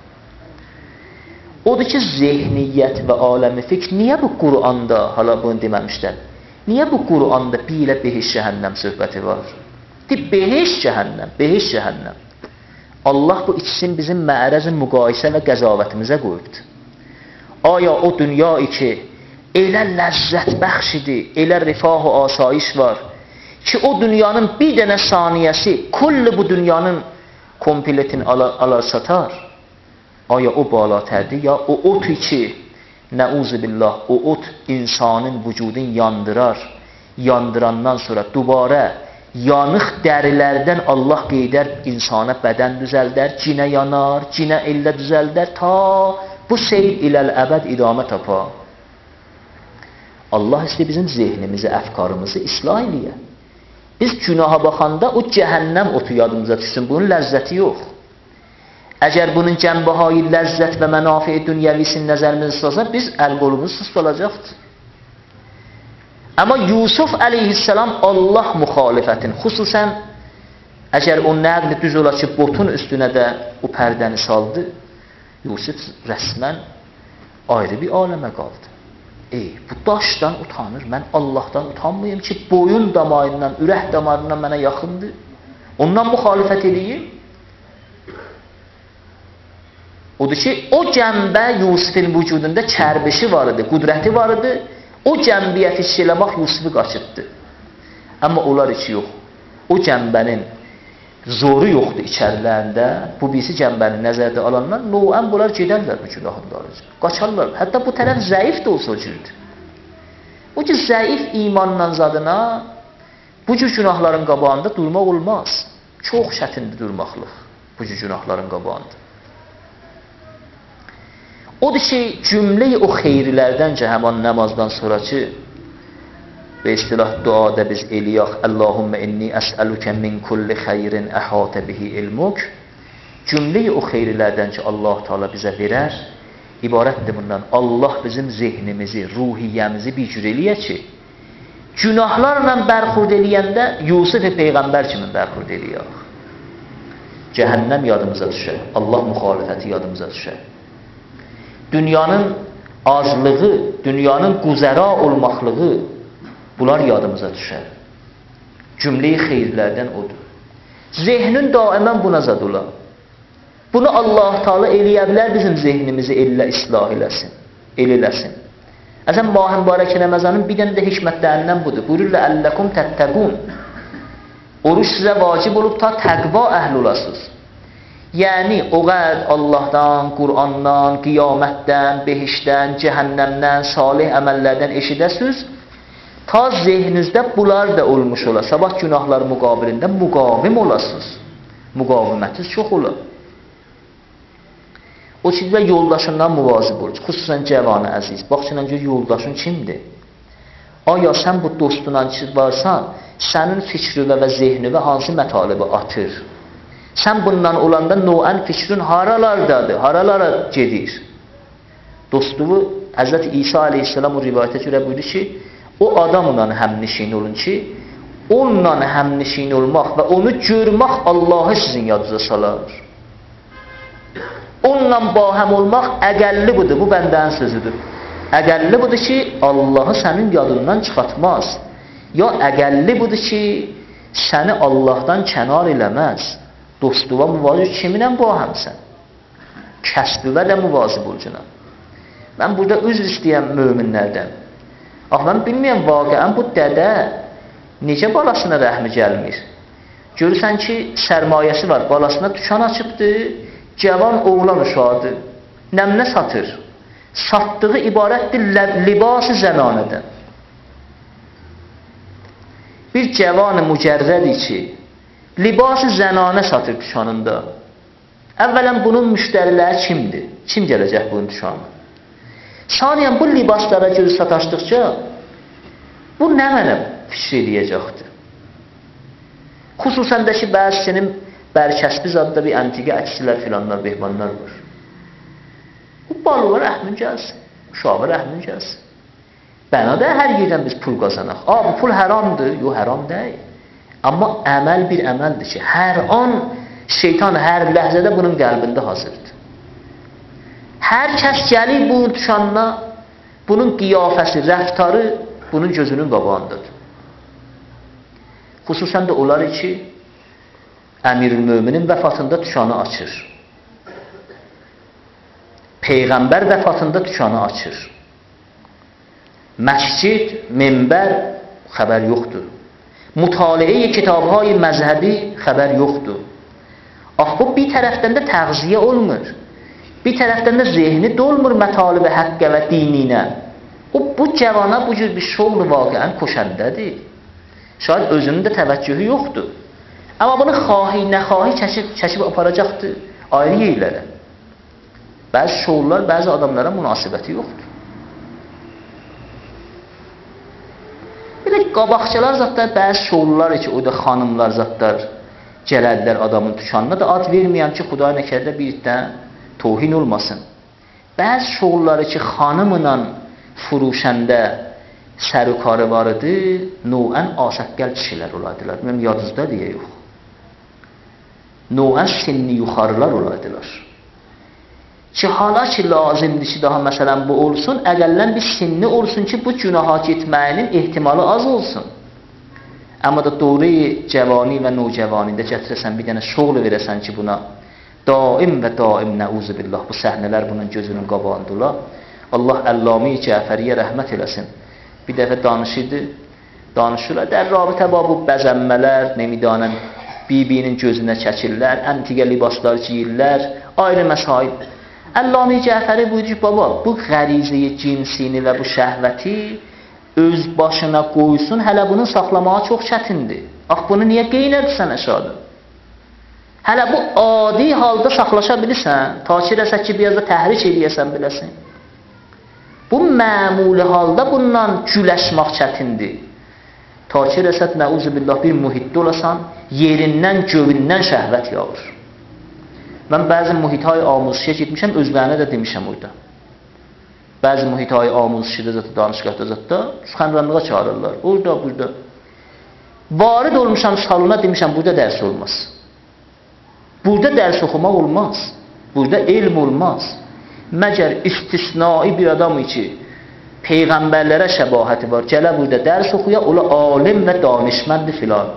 Odur ki, zehniyyət və aləmi fikr, niyə bu Qur'anda, hala bunu deməmişdən, niyə bu Qur'anda bilə behiş cəhənnəm söhbəti var? Behiş cəhənnəm. Allah bu ikisini bizim məərəz-i müqayisə və qəzavətimizə qoyubdur. Aya o dünya ki, elə ləzzət bəxşidir, elə rifah və asayiş var ki, o dünyanın bir dənə saniyəsi kulli bu dünyanın kompletini alar satar. Aya o balatərdir, ya o ot ki, nəuzubillah, o ot insanın vücudunu yandırar. Yandırandan sonra dubara yanıq dərilərdən Allah qeydər insana bədən düzəldər, cinə yanar, cinə illə düzəldər, ta bu seyr iləl əbəd idamə tapar. Allah istəyir bizim zehnimizi, əfkarımızı islah eləyə. Biz günaha baxanda o cəhənnəm otu yadımıza düşsün, bunun ləzzəti yox. Əgər bunun cəmbəhayı ləzzət və mənafi-i dünyəvisini nəzərimizə tutsa, biz əl-qolumuz sus qalacaqdır. Amma Yusuf əleyhissalam Allah müxalifətin, xüsusən əgər o nəqli düz ola ki, botun üstünə də o pərdəni saldı, Yusuf rəsmən ayrı bir aləmə qaldı. Bu daşdan utanır, mən Allahdan utanmayayım ki, boyun damarından, ürək damarından mənə yaxındır. Ondan müxalifət edeyim. Odur ki, o cəmbə Yusufin vücudunda kərbişi var idi, qudrəti var idi. O cəmbiyyəti hiss eləmək Yusufu qaçırtdı. Amma onlar içi yox. O cəmbənin zoru yoxdur içərilərində. Bu birisi cəmbəni nəzərdə alanlar, noən bunlar gedərlər bu günahın darıcı. Qaçarlar. Hətta bu tərəf zəif də olsa o cürdür. O ki, zəif imanla zadına bu cür günahların qabağında durmaq olmaz. Çox çətindir durmaqlıq bu cür günahların qabağında. Odur ki, cümlə-i o xeyrilərdən ki, həman namazdan sonraki və istilah duada biz eləyək, Allahümmə inni əsəlükə min kulli xeyrin əhətə bihi ilmuk, cümlə-i o xeyrilərdən ki, Allah Teala bizə verər, ibarətdir bundan. Allah bizim zehnimizi, ruhiyyəmizi bir cür eləyə ki, günahlarla bərxurd eləyəndə Yusuf Peyğəmbər kimi bərxurd eləyək. Cəhənnəm yadımıza düşər, Allah müxalifəti yadımıza düşər. Dünyanın azlığı, dünyanın quzəra olmaqlığı, bunlar yadımıza düşər. Cümlə-i xeyirlərdən odur. Zehnin daimən buna zad ola. Bunu Allah Teala eləyə bilər, bizim zehnimizi islah eləsin, eləsin. Əzəm Mah-ı Mübarək Ramazanın bir dənə də hikmətlərindən budur. Buyururlar, əlləkum təttəqun. Oruç sizə vacib olub ta təqva əhl olasınız. Yəni, o qəd Allahdan, Qur'andan, qiyamətdən, behişdən, cəhənnəmdən, salih əməllərdən eşidəsiniz, ta zehninizdə bunlar da olmuş ola. Sabah günahlar müqabilində müqavim olasınız. Müqavimətiz çox ola. O çizdə yoldaşından müvazib olur. Xüsusən cəvanı əziz. Baxçından gör, yoldaşın kimdir? Aya sən bu dostunla varsan, sənin fikri və zehni və hansı mətalibi atır? Sən bundan olanda noən fikrin haralardadır, haralara gedir. Dostluğu Hz. İsa aleyhisselam o rivayətə görə buyurdu ki, o adamla həmnişin olun ki, onunla həmnişin olmaq və onu görmək Allahı sizin yadınıza salar. Onunla bahəm olmaq əqəlli budur, bu bəndənin sözüdür. Əqəlli budur ki, Allahı sənin yadından çıxartmaz. Ya əqəlli budur ki, səni Allahdan kənar eləməz. Dostluğa müvazib kiminlə bahəmsən? Kəsbüvə də müvazib olcuna. Mən burada üzr istəyəm möminlərdən. Mən bilməyəm, vaqiən bu dədə necə balasına rəhmi gəlmir? Görürsən ki, sərmayəsi var, balasına dükan açıbdır, cavan oğlan uşağıdır. Nəmnə satır? Satdığı ibarətdir libas-ı zənanədən. bir cavan mücərrədi ki, libas-ı zənanə satır dükkanında. Əvvələn bunun müştəriləri kimdir? Kim gələcək bunun dükkanına? Saniyən bu libaslara gözü sataşdıqca bu nə mənə fikir eləyəcəkdir? Xüsusən də ki, bəzisinin bərkəsbi zadda bir antiqə əksilər filanlar, behmanlar var. Bu balığa rəhmin gəlsin, uşağa rəhmin gəlsin. Bənadə hər yerdən biz pul qazanaq. Bu pul haramdır, yox haram deyil. Amma əməl bir əməldir ki, hər an şeytan hər ləhzədə bunun qəlbində hazırdır. Hər kəs gəlir bunun dükkanına, bunun qiyafəsi, rəftarı bunun gözünün qabağındadır. Xüsusən də onlar ki, Əmir-ül-Möminin vəfatında dükkanı açır. Peyğəmbər vəfatında dükkanı açır. Məscid, minbər xəbər yoxdur. Mutaliə kitabهای məzhəbi xəbər yoxdur. Bu bir tərəfdən də təğziyə olmur. Bir tərəfdən də zehni dolmur mətalib-i həqqə və dininə. Bu cavana bu cür bir şoğlu vaqiən koşəndədir. Şayad özünün də təvəccühü yoxdur. Amma bunu xahi, nəxahi çəkib aparacaqdır ayrı yerlərə. Bəzi şoğullar, bəzi adamlara münasibəti yoxdur. Belə qabaqçalar zatlar, bəzi şoğullar ki, o da xanımlar zatlar gələdilər adamın dükkanına da ad verməyəm ki, Xuday nəkərdə bir iddən tohin olmasın. Bəzi şoğulları ki, xanımla furuşəndə sərükarı var idi, növən asəqqəl kişilər olaydılar. Bilməm, yadınızda deyə yox. Növən sinni yuxarılar olaydılar. Ki, hala ki, lazımdır ki, daha məsələn bu olsun, əqəllən bir sinni olsun ki, bu günaha getməyinin ehtimalı az olsun. Amma da doğru cəvani və nocəvanində gətirəsən, bir dənə şoğlu verəsən ki, buna daim və daim nəuzubillah, bu səhnələr bunun gözünün qabağındalar. Allah Əlləmi Cəfəriyə rəhmət eləsin. Bir dəfə danışırlar, der rabitə bu bəzənmələr, nemidanən, bibinin gözünə çəkirlər, əntiqə libaslar giyirlər, ayrı məsail. Əlləmi Cəfəri buyurur ki, baba, bu qərizeyi cinsini və bu şəhvəti öz başına qoysun, hələ bunu saxlamağa çox çətindir. Bunu niyə qeynədirsən əşadı? Hələ bu adi halda saxlaşa bilirsən, ta ki, rəsək ki, biraz da təhrik eləyəsən biləsin. Bu məmuli halda bundan güləşmək çətindir. Ta ki, rəsət nəuzubillah bir mühitdə olasan, yerindən, gövündən şəhvət yağır. Mən bəzi mühitay amuzişə getmişəm, özlərinə də demişəm orada. Bəzi mühitay amuzişədə zətdə, danışqaqda zətdə, sıxanranlığa çağırırlar. Orada, burada. Varid olmuşam salona demişəm, burada dərs olmaz. Burada dərs oxumaq olmaz. Burada elm olmaz. Məgər istisnai bir adam ki, peyğəmbərlərə şəbahəti var, gələ burada dərs oxuya, ola alim və danışməndi filan.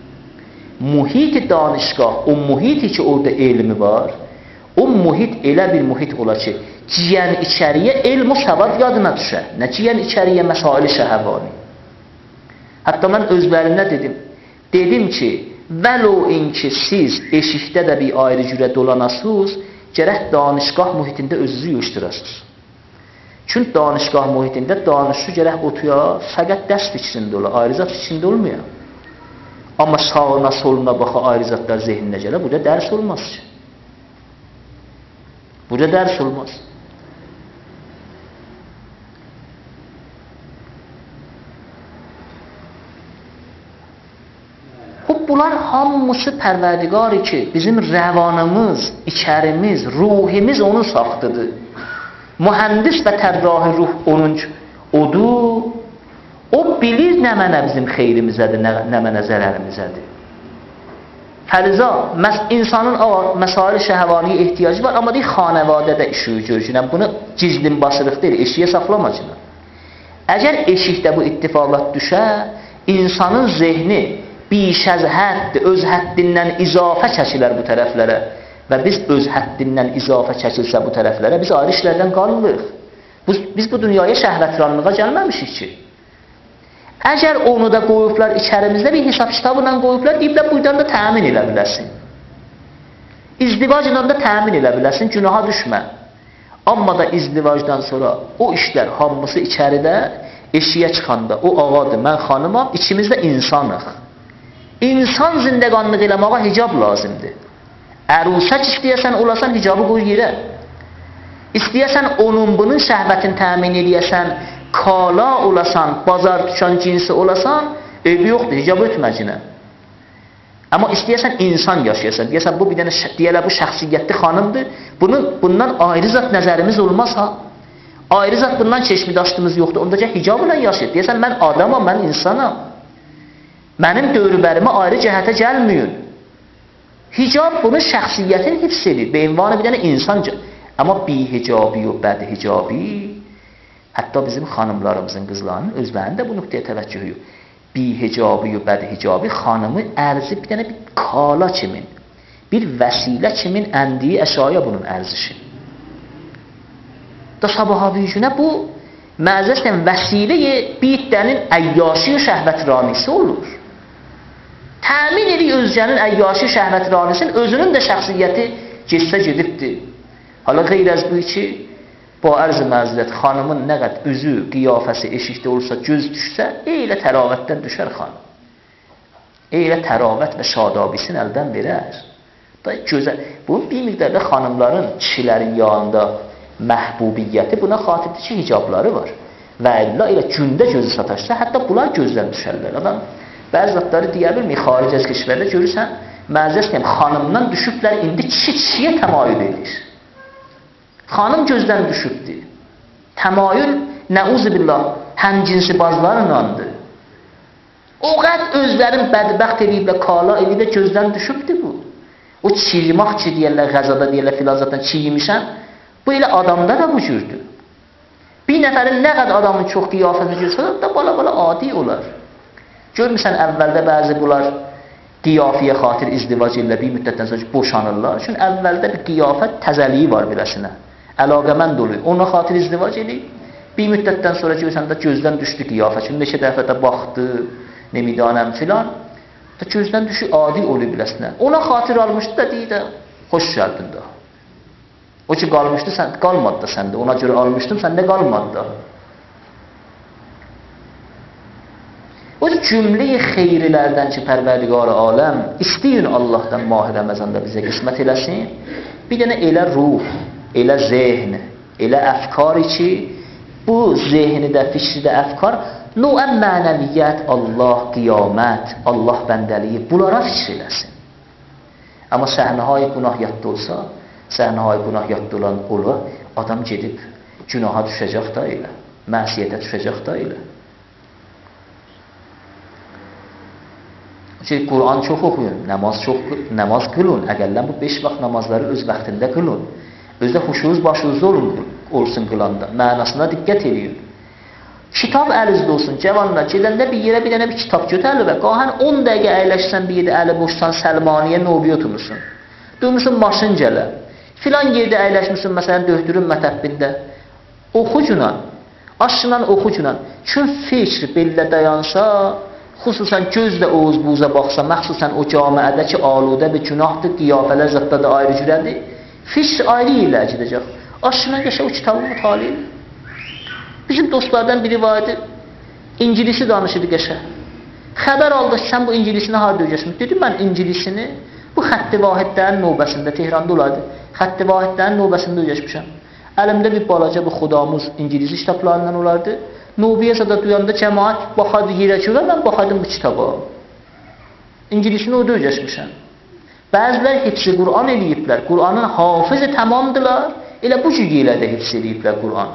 Muhit danışqah, o muhiti ki, orada elmi var, o muhit elə bir muhit ola ki, ciyən içəriyə elm-u səvad yadına düşər. Nə ciyən içəriyə məsaili şəhəvani. Hətta mən özlərinə dedim ki, vəlo inki siz eşikdə də bir ayrı cürə dolanasınız, gərək danışqah muhitində özünüzü yığışdırasınız. Çünki danışqah muhitində danışçı gərək otuya fəqət dərs fikrində ola, ayrı zat fikrində olmuyor. Amma sağına, soluna baxa ayrı zatlar zehninə gələ, burada dərs olmaz ki. Burada dərs olmaz. Bunlar hamısı pərverdigarı ki, bizim rəvanımız, içərimiz, ruhimiz onun saxtıdır. Mühəndis və tərrahi ruh onun odur. O bilir nə mənə bizim xeyrimizədir, nə mənə zərərimizədir. Fəriza, insanın məsail şəhəvaniyə ehtiyacı var, amma deyil, xanəvadədə işi görürəm. Bunu gizlin basırıq deyil, eşiyə saxlamacına. Əgər eşikdə bu ittifaqat düşə, insanın zehni biş əz həddir, öz həddindən izafə çəkilər bu tərəflərə və biz öz həddindən izafə çəkilsə bu tərəflərə, biz ayrı işlərdən qalırıq. Biz bu dünyaya şəhvətranlığa gəlməmişik ki. Əgər onu da qoyublar içərimizdə bir hesab kitabla qoyublar, deyiblər, buradan da təmin elə biləsin. İzdivacla da təmin elə biləsin, günaha düşmə. Amma da izdivacdan sonra o işlər hamısı içəridə, eşiyə çıxanda o ağadır, mən xanımam, ikimiz də insanıq. İnsan zindəqanlıq eləməyə hicab lazımdır. Ərusək istəyəsən olasan, hicabı qoy yerə. İstəyəsən onun bunun şəhvətini təmin eləyəsən, kala olasan, bazar düşən cinsi olasan, eybi yoxdur, hicab etməcinə. Amma istəyəsən insan yaşayasan, deyəsən bu bir dənə deyələ bu şəxsiyyətli xanımdır, bundan ayrı zat nəzərimiz olmaz ha. Ayrı zat bundan çeşmidaşlığımız yoxdur, ondaca hicabla yaşayır. Deyəsən mən adamam, mən insanam. Mənim dövrbərimə ayrı cəhətə gəlməyin. Hicab bunun şəxsiyyətini hifz edir. Beyinvanı bir dənə insanca. Amma bi-hicabi və bəd-hicabi, hətta bizim xanımlarımızın, qızlarının özlərinin də bu nöqtəyə təvəccühü yox. Bi-hicabi və bəd-hicabi xanımı ərzi bir dənə bir kala kimin, bir vəsilə kimin əndiyi əşaya bunun ərzişi. Da sabahabiyücünə bu məzəstən vəsiləyə bir dənin əyyaşi şəhvət ranisi olur. Təmin edir özcənin əyyaşi şəhvət ranisinin özünün də şəxsiyyəti getsə gedibdir. Hala qeyr az bu ki, bu ərz-i məzilət xanımın nə qədər üzü, qiyafəsi eşikdə olsa, göz düşsə, elə təravətdən düşər xanım. Elə təravət və şadabisini əldən verər. Bunun bir miqdarda xanımların, kişilərin yanında məhbubiyyəti buna xatibdir ki, hicabları var. Və illa elə gündə gözü sataşsa, hətta bunlar gözdən düşərlər. Adam bəzi zatları deyə bilmir, xaric az keşvərdə görürsən, məzəstəyəm, xanımdan düşüblər, indi kişiyə təmayül edir. Xanım gözdən düşübdür. Təmayül, nəuzubillah, həmcinsi bazlarınandır. O qəd özlərin bədbəxt eləyiblə, kala eləyiblə gözdən düşübdür bu. O çiyimaq ki, deyərlər, qəzada deyərlər, filazatdan çiyimişən, bu elə adamda da bu cürdür. Bir nəfərin nə qədər adamın çox qiyafəsi görsə, da bala-bala adi olar. Görmürsən, əvvəldə bəzi bunlar qiyafiyə xatir izdivac ilə bir müddətdən sonra boşanırlar. Çünki əvvəldə bir qiyafət təzəliyi var biləsinə. Əlaqəmənd olur. Ona xatir izdivac eləyib. Bir müddətdən sonra görsən də gözdən düşdü qiyafət. Çünki neçə dəfə də baxdı, nemidanəm filan. Da gözdən düşü adi olur biləsinə. Ona xatir almışdı da deyir də, xoş gəldin də. O ki qalmışdı, qalmadı da səndə. Ona görə almışdım, səndə qalmadı da. O cümlə-i xeyrilərdən ki, Pərverdigar-ı aləm istəyin Allahdan Mah-i Ramazanda bizə qismət eləsin. Bir dənə elə ruh, elə zehn, elə əfkari ki, bu zehnidə, fikridə əfkar, növ-ən mənəviyyət, Allah, qiyamət, Allah bəndəliyi, bunlara fikr eləsin. Amma səhnə-hay günah yadda olsa, səhnə-hay günah yadda olan olur, adam gedib günaha düşəcək da elə, məsiyyətə düşəcək da elə. Quran çox oxuyun, namaz qılın, əgələn bu 5 vaxt namazları öz vaxtında qılın. Özdə xuşunuz başınızda olsun qılanda, mənasına diqqət edin. Kitab əlinizdə olsun, cavanlar, gedəndə bir yerə bir dənə bir kitab götərli və qahən 10 dəqiqə əyləşsən bir yerdə əli boşsan, Səlmaniyə nobi oturmuşsun. Durmuşsun maşın gələ. Filan yerdə əyləşmişsin, məsələn, döhdürün mətəbbində. Oxucunan, aşınan oxucunan. Çün fikr bellə dayansa, xüsusən gözlə oğuz buza baxsa, məxsusən o camiədə ki, aludə bir günahdır, qiyafələr zətdə də ayrı cürədir, fikr ayrı ilə gedəcək. Aşınan qəşə o kitabı mütaliyə. Bizim dostlardan biri vardı, İngilisi danışırdı qəşə. Xəbər aldı ki, sən bu İngilisini harada öyrəşmiş? Dedim, mən İngilisini bu xətti vahidlərin növbəsində, Tehranda olardı, xətti vahidlərin növbəsində öyrəşmişəm. Əlimdə bir balaca bu xudamız İngilisi kitablarından olardı. Nubiyə zada duyanda cəmaat baxadı yerə görə, mən baxadım bu kitaba. İngilisini orada öyrəşmişəm. Bəzilər hifz-i Qur'an eləyiblər. Qur'anın hafızı tamamdırlar. Elə bu cür yerlərdə hifz eləyiblər Qur'anı.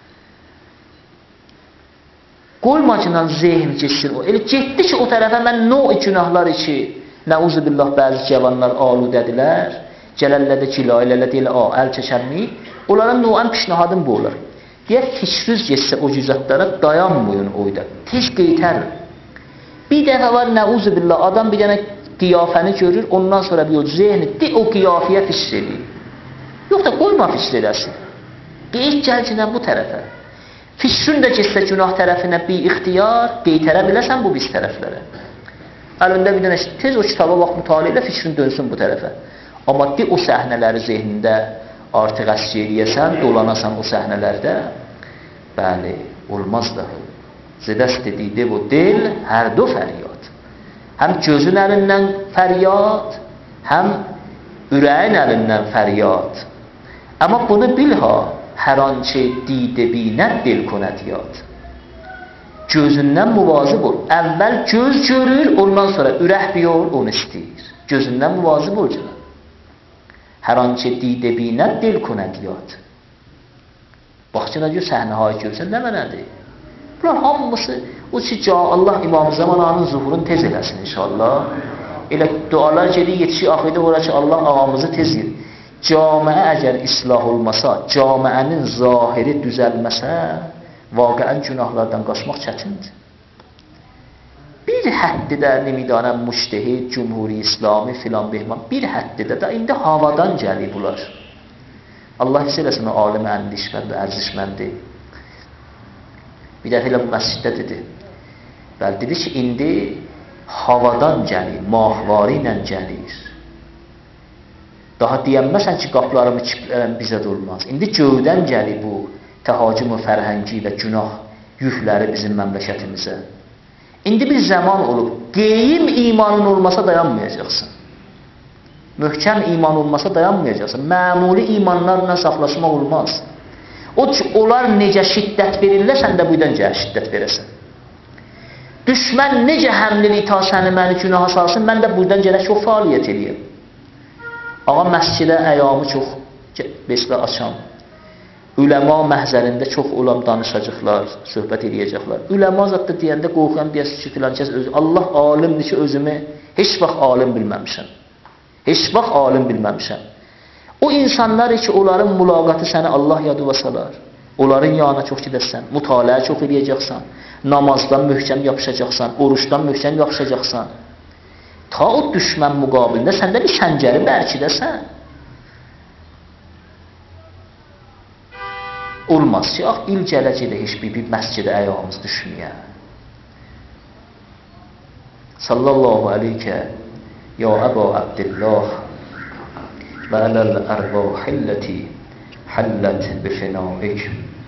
Qoymacından zehn geçsin o. Elə getdi ki, o tərəfə mən no günahlar içi, nəuzubillah bəzi cavanlar aludədilər, cələllədə cilaylələ deyilə, əl çəkərmiyik. Onların no'an pişnahadım bu olur. Deyək, fikrüz geçsə o cüzətlərə dayanmayın oyda. Tez qeytər. Bir dəfə var, nəuzubillah, adam bir dənə qiyafəni görür, ondan sonra bir o zehni, o qiyafiyə fikr edir. Yox da qoyma fikr edəsin. Qeyt gəlcindən bu tərəfə. Fikrin də geçsə günah tərəfinə bir ixtiyar, qeytərə biləsən bu biz tərəflərə. Əlində bir dənə tez o kitaba vaxt mütaliə ilə fikrin dönsün bu tərəfə. Amma o səhnələri zehnində artıq əsr eləyəsən, dolanasan o səhnələrdə, bəli, olmaz da. ز دست دیده و دل هر دو فریاد. Hem gözün əlindən fəryad, həm ürəyin əlindən fəryad. Amma bunu bil ha, hər an ki didə binət dil konət yad. Gözündən muvazib ol. Əvvəl göz görür, ondan sonra ürək bir yol onu istəyir. Gözündən muvazib ol canım. Hər an ki didə binət dil konət yad. Baxçına gör səhnəyə görsən nə mənədir? Bunlar hamısı o ki Allah İmam Zamananın zuhurunu tez eləsin inşallah. Elə dualar gedir yetişir axirdə ora ki Allah ağamızı tez yer. Camiə əgər islah olmasa, camiənin zahiri düzəlməsə, vaqiən günahlardan qaçmaq çətindir. Bir həddidə nimidanə müştehid, cumhuri İslami filan behman, bir həddidə də indi havadan gəlir bunlar. Allah hiss eləsin o alim əndişmənd, ərzişməndi. Bir dəfə elə bu məsciddə dedi. Bəli, dedi ki, indi havadan gəlir, mahvari ilə gəlir. Daha deyənməsən ki, qaplarımı kiplərəm, bizə də olmaz. İndi gövdən gəlir bu təhacüm-ü fərhəngi və günah yükləri bizim məmləkətimizə. İndi bir zaman olub, qeym imanın olmasa dayanmayacaqsın. Möhkəm iman olmasa dayanmayacaqsın. Məmuli imanlarla saflaşmaq olmaz. Onlar necə şiddət verirlər, sən də buydan gəl şiddət verəsən. Düşmən necə həmlil ita səni məni günaha salsın, mən də buydan gələk o fəaliyyət edeyim. Ağa məscidə əyamı çox beslə açam. Üləma məhzərində çox olam danışacaqlar, söhbət edəcəklər. Üləma zətdə deyəndə qorxuyan deyəsi ki, filan kəs özü. Allah alimdir ki, özümü heç vaxt alim bilməmişəm. Heç vaxt alim bilməmişəm. O insanlar ki, onların mülaqatı səni Allah yadıva salar. Onların yanına çox gedəsən, mütaliə çox edəcəksən, namazdan möhkəm yapışacaqsan, oruçdan möhkəm yapışacaqsan. Ta o düşmən müqabilində səndə bir səncəri bərkidəsən. Olmaz ki, il gələcəkdə heç bir məscidə əyağımız düşməyə. Sallallahu aleykə ya Əbu Abdillah və ələl ərvahilləti həllət bifinaik.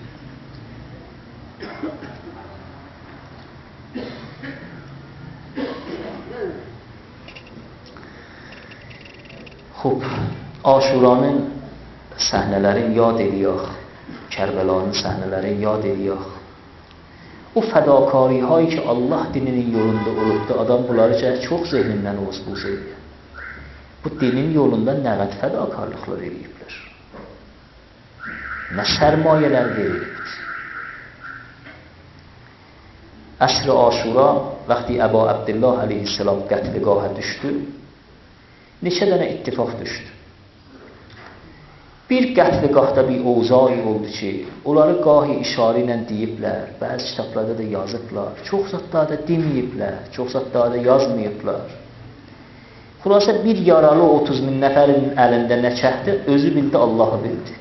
Xub, Aşuranın səhnələrin yad eləyək, Kərbəlanın səhnələrin yad eləyək. O fədakari hay ki Allah dininin yolunda olubdu, adam bunları çox zehnindən oğuz-buz edir. Bu dinin yolunda nə qədər fədakarlıqlar eləyiblər. Nə sərmayələr verilibdir. Əsr-i Aşura, vaxtı Əbu Abdillah aleyhisselam qətligaha düşdü, neçə dənə ittifaq düşdü. Bir qətligahda bir ovzai oldu ki, onları qahi işarə ilə deyiblər, bəzi kitablarda da yazıblar, çox zatlarda deməyiblər, çox zatlarda yazmayıblar. Xülasə bir yaralı 30 min nəfərin əlində nə çəkdi, özü bildi, Allahı bildi.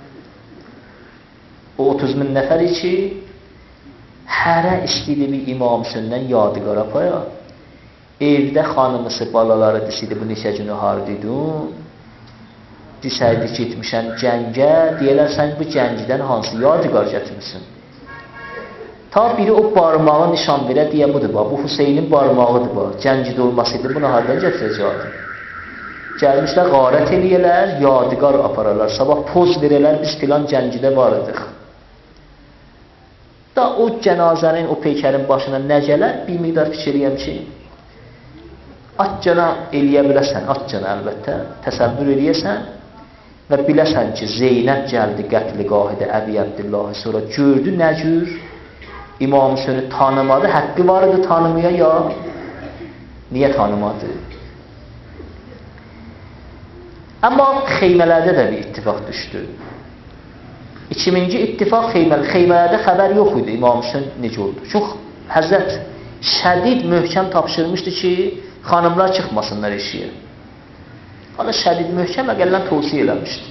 O 30 min nəfəri ki, hərə istəydi bir İmam Hüseyndən yadigar apaya, evdə xanımısı, balaları deseydi, bu neçə günü hardidun, desəydi ki, etmişən cəngə, deyələr, sən bu cəngidən hansı yadigar gətirmişsin? Ta biri o barmağı nişan verə deyə budur, bu Hüseynin barmağıdır, cəngidə olmasıydı, bunu hardan gətirəcəkdir? Gəlmişlər, qarət eləyələr, yadigar apararlar, sabah poz verələr, biz filan cəngidə varıdıq. Da o cənazənin, o peykərin başına nə gələr, bir miqdar fikirləyəm ki, atcana eləyə biləsən, atcana əlbəttə, təsəvvür eləyəsən və biləsən ki, Zeynəb gəldi qətligahidə Əbi Abdillahi, sonra gördü nə cür, İmam Hüseyni tanımadı, həqqi var idi tanımaya ya, niyə tanımadı? Amma xeymələrdə də bir ittifaq düşdü. İkinci ittifaq xeymələrdə xəbər yox idi İmam Hüseyin necə oldu. Çox Həzrət şədid möhkəm tapşırmışdı ki, xanımlar çıxmasınlar eşiyə. Hala şədid möhkəm əqəllər tövsiyə eləmişdi.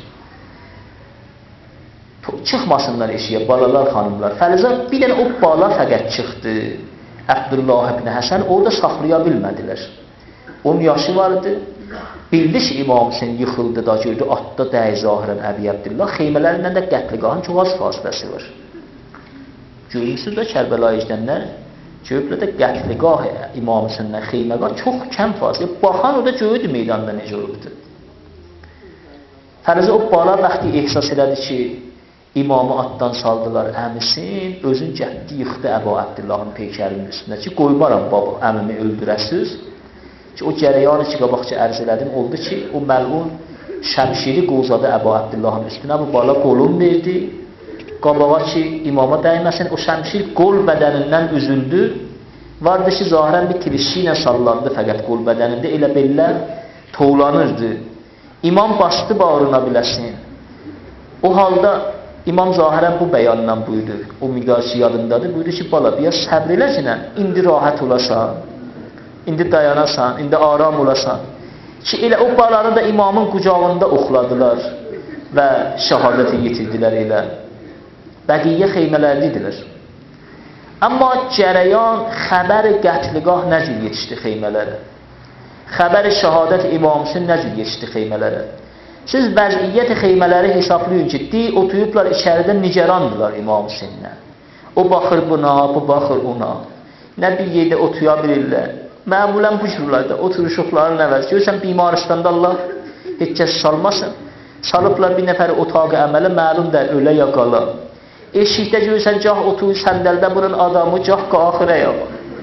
Çıxmasınlar eşiyə, balalar, xanımlar. Fəliza bir dənə o bala fəqət çıxdı. Əbdullah ibn Həsən orada saxlaya bilmədilər. 10 yaşı vardı. Bildi ki, İmam Hüseyin yıxıldı da, gördü, atda dəyi zahirən Əbi Abdillah. Xeymələrlə də qətligahın çox az fasiləsi var. Görmüşsünüz də Kərbəlayı gedənlər görüblər də qətliqah İmam Hüseyndən xeyməqah çox kəm fasilə. Baxan o da görürdü meydanda necə olubdu. Fərəzə o bala vaxtı ehsas elədi ki, imamı atdan saldılar əmisin, özün getdi, yıxdı Əbu Abdullahın peykərinin üstünə ki, qoymaram baba, əmimi öldürəsiz. Ki, o cərəyanı ki, qabaqca ərz elədim, oldu ki, o məlun şəmşiri qovzadı Əbu Abdullahın üstünə, bu bala qolun verdi, qabağa ki, imama dəyməsin, o şəmşir qol bədənindən üzüldü, vardı ki, zahirən bir tilişi ilə sallandı fəqət qol bədənində, elə bellə toğlanırdı. İmam bastı bağrına biləsin. O halda İmam zahirən bu bəyanla buyurdu, o miqdarçı yadındadır, buyurdu ki, bala, biraz səbr eləcinə, indi rahat olasan, indi dayanasan, indi aram olasan. Ki, elə o baları da imamın qucağında oxladılar və şəhadəti yetirdilər elə. Bəqiyyə xeymələrlidirlər. Amma cərəyan, xəbər qətliqah nə cür yetişdi xeymələrə? Xəbər şəhadət İmam Hüseyn nə cür yetişdi xeymələrə? Siz vəziyyət xeymələri hesablayın ki, oturublar içəridə nigerandılar İmam Hüseynlə. O baxır buna, bu baxır ona. Nə bir yerdə otuya bilirlər. Məmulən bu cürlərdə oturuşuqların əvəz. Görürsən, bimaristanda Allah heç kəs salmasın. Salıblar bir nəfəri otağı əmələ, məlum da ölə ya qala. Eşikdə görürsən, cah oturur səndəldə bunun adamı, cah qaxirə ya.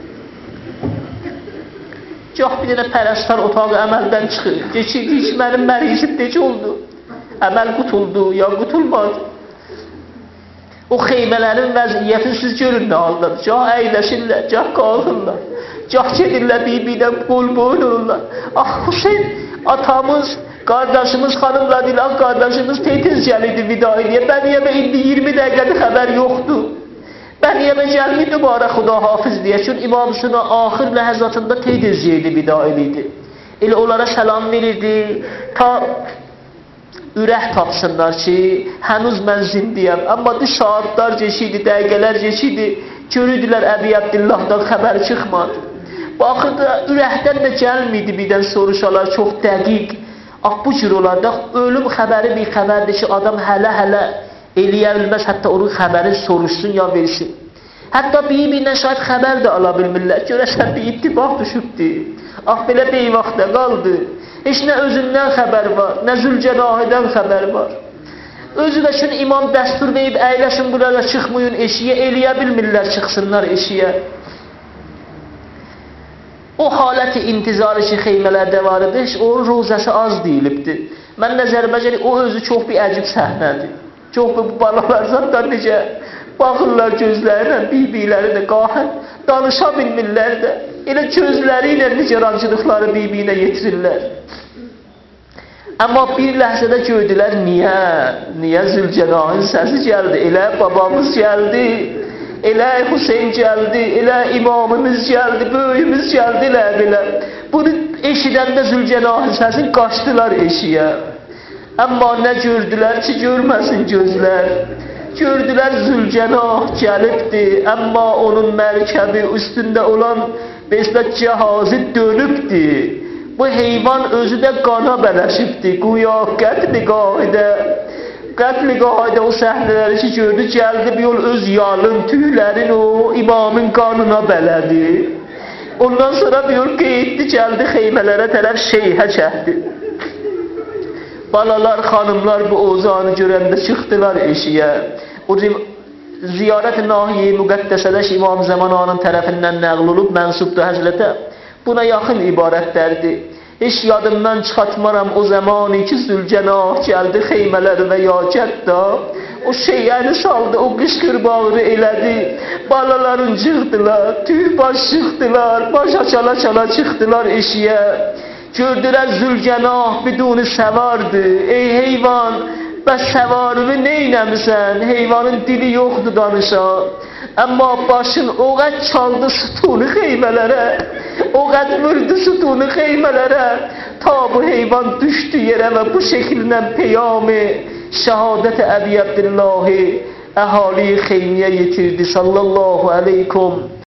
Cah bir dənə pərəstar otağı əməldən çıxır. Geçirdi ki, mənim mərizim necə oldu? Əməl qutuldu, ya qutulmadı. O xeymələrin vəziyyətini siz görün nə haldadır. Cah əyləşirlər, cah qalxırlar. Cah gedirlər, bir-birdən qol-boyun olurlar. Ah, Hüseyin, atamız, qardaşımız, xanımlar deyil, ah, qardaşımız tez gəlirdi vida ediyə. Bəniyəmə indi 20 dəqiqədə xəbər yoxdur. Bəniyəmə gəlmir dubara xuda hafiz deyə. Çünki İmam Hüseyinə axır ləhəzatında tez yerdi vida edirdi. Elə onlara səlam verirdi, ta ürək tapsınlar ki, hənuz mən zindiyəm. Amma saatlar geçirdi, dəqiqələr geçirdi, görürdülər Əbi Abdullahdan xəbər çıxmadı. Baxırdı, ürəkdən də gəlmiydi birdən soruşalar, çox dəqiq. Bu cür olardı, ölüm xəbəri bir xəbərdir ki, adam hələ eləyə bilməz, hətta onun xəbəri soruşsun ya versin. Hətta bir-birindən şahid xəbər də ala bilmirlər. Görəsən bir ittibaq düşübdür. Belə beyvaxtda qaldı. Heç nə özündən xəbər var, nə Zülcəlahidən xəbər var. Özü də üçün imam dəstur verib, əyləşin burada çıxmayın eşiyə, eləyə bilmirlər çıxsınlar eşiyə. O haləti intizarı ki, xeymələrdə var idi, onun rozəsi az deyilibdir. Mən nəzərimə gəlir, o özü çox bir əcib səhnədir. Çox bu balalar zaten necə baxırlar gözlərlə, bir-birləri də qaxın, danışa bilmirlər də. Elə gözləri ilə nigerançılıqları bir-birinə yetirirlər. Amma bir ləhzədə gördülər, niyə Zülcəlahin səsi gəldi, elə babamız gəldi, elə Hüseyin gəldi, elə imamımız gəldi, böyüyümüz gəldi, elə. Bunu eşidəndə Zülcəlahin səsin qaçdılar eşiyə. Amma nə gördülər ki, görməsin gözlər. Gördülər Zülcəlah gəlibdi, amma onun mərkəbi üstündə olan beslə cihazı dönübdi. Bu heyvan özü də qana bələşibdi, quya qətliqahide o səhnələri ki gördü, gəldi bir yol öz yalın tüylərin o imamın qanına bələdi. Ondan sonra bir yol qeyddi, gəldi xeymələrə tərəf şeyhə çəkdi. Balalar, xanımlar bu ozanı görəndə çıxdılar eşiyə. O ziyarət-i nahiyə-i müqəddəsədə İmam Zəmananın tərəfindən nəql olub, mənsubdur həzrətə. Buna yaxın ibarətlərdir. Heç yadımdan çıxartmaram o zamanı ki, Zülcəlah gəldi xeymələri və ya cədda. O şeyəni saldı, o qışqır bağrı elədi. Balaların çıxdılar, tüy baş çıxdılar, başa çala-çala çıxdılar eşiyə. Gördülər Zülcəlah biduni səvardı. Ey heyvan, bəs səvarını neynəmisən? Heyvanın dili yoxdur danışa. Amma başın o qəd çaldı sütunu xeymələrə. O qəd vurdu sütunu xeymələrə. Ta bu heyvan düşdü yerə və bu şəkillə peyami şəhadət-i Əbi Abdullahi əhali xeymiyə yetirdi. Sallallahu aleykum.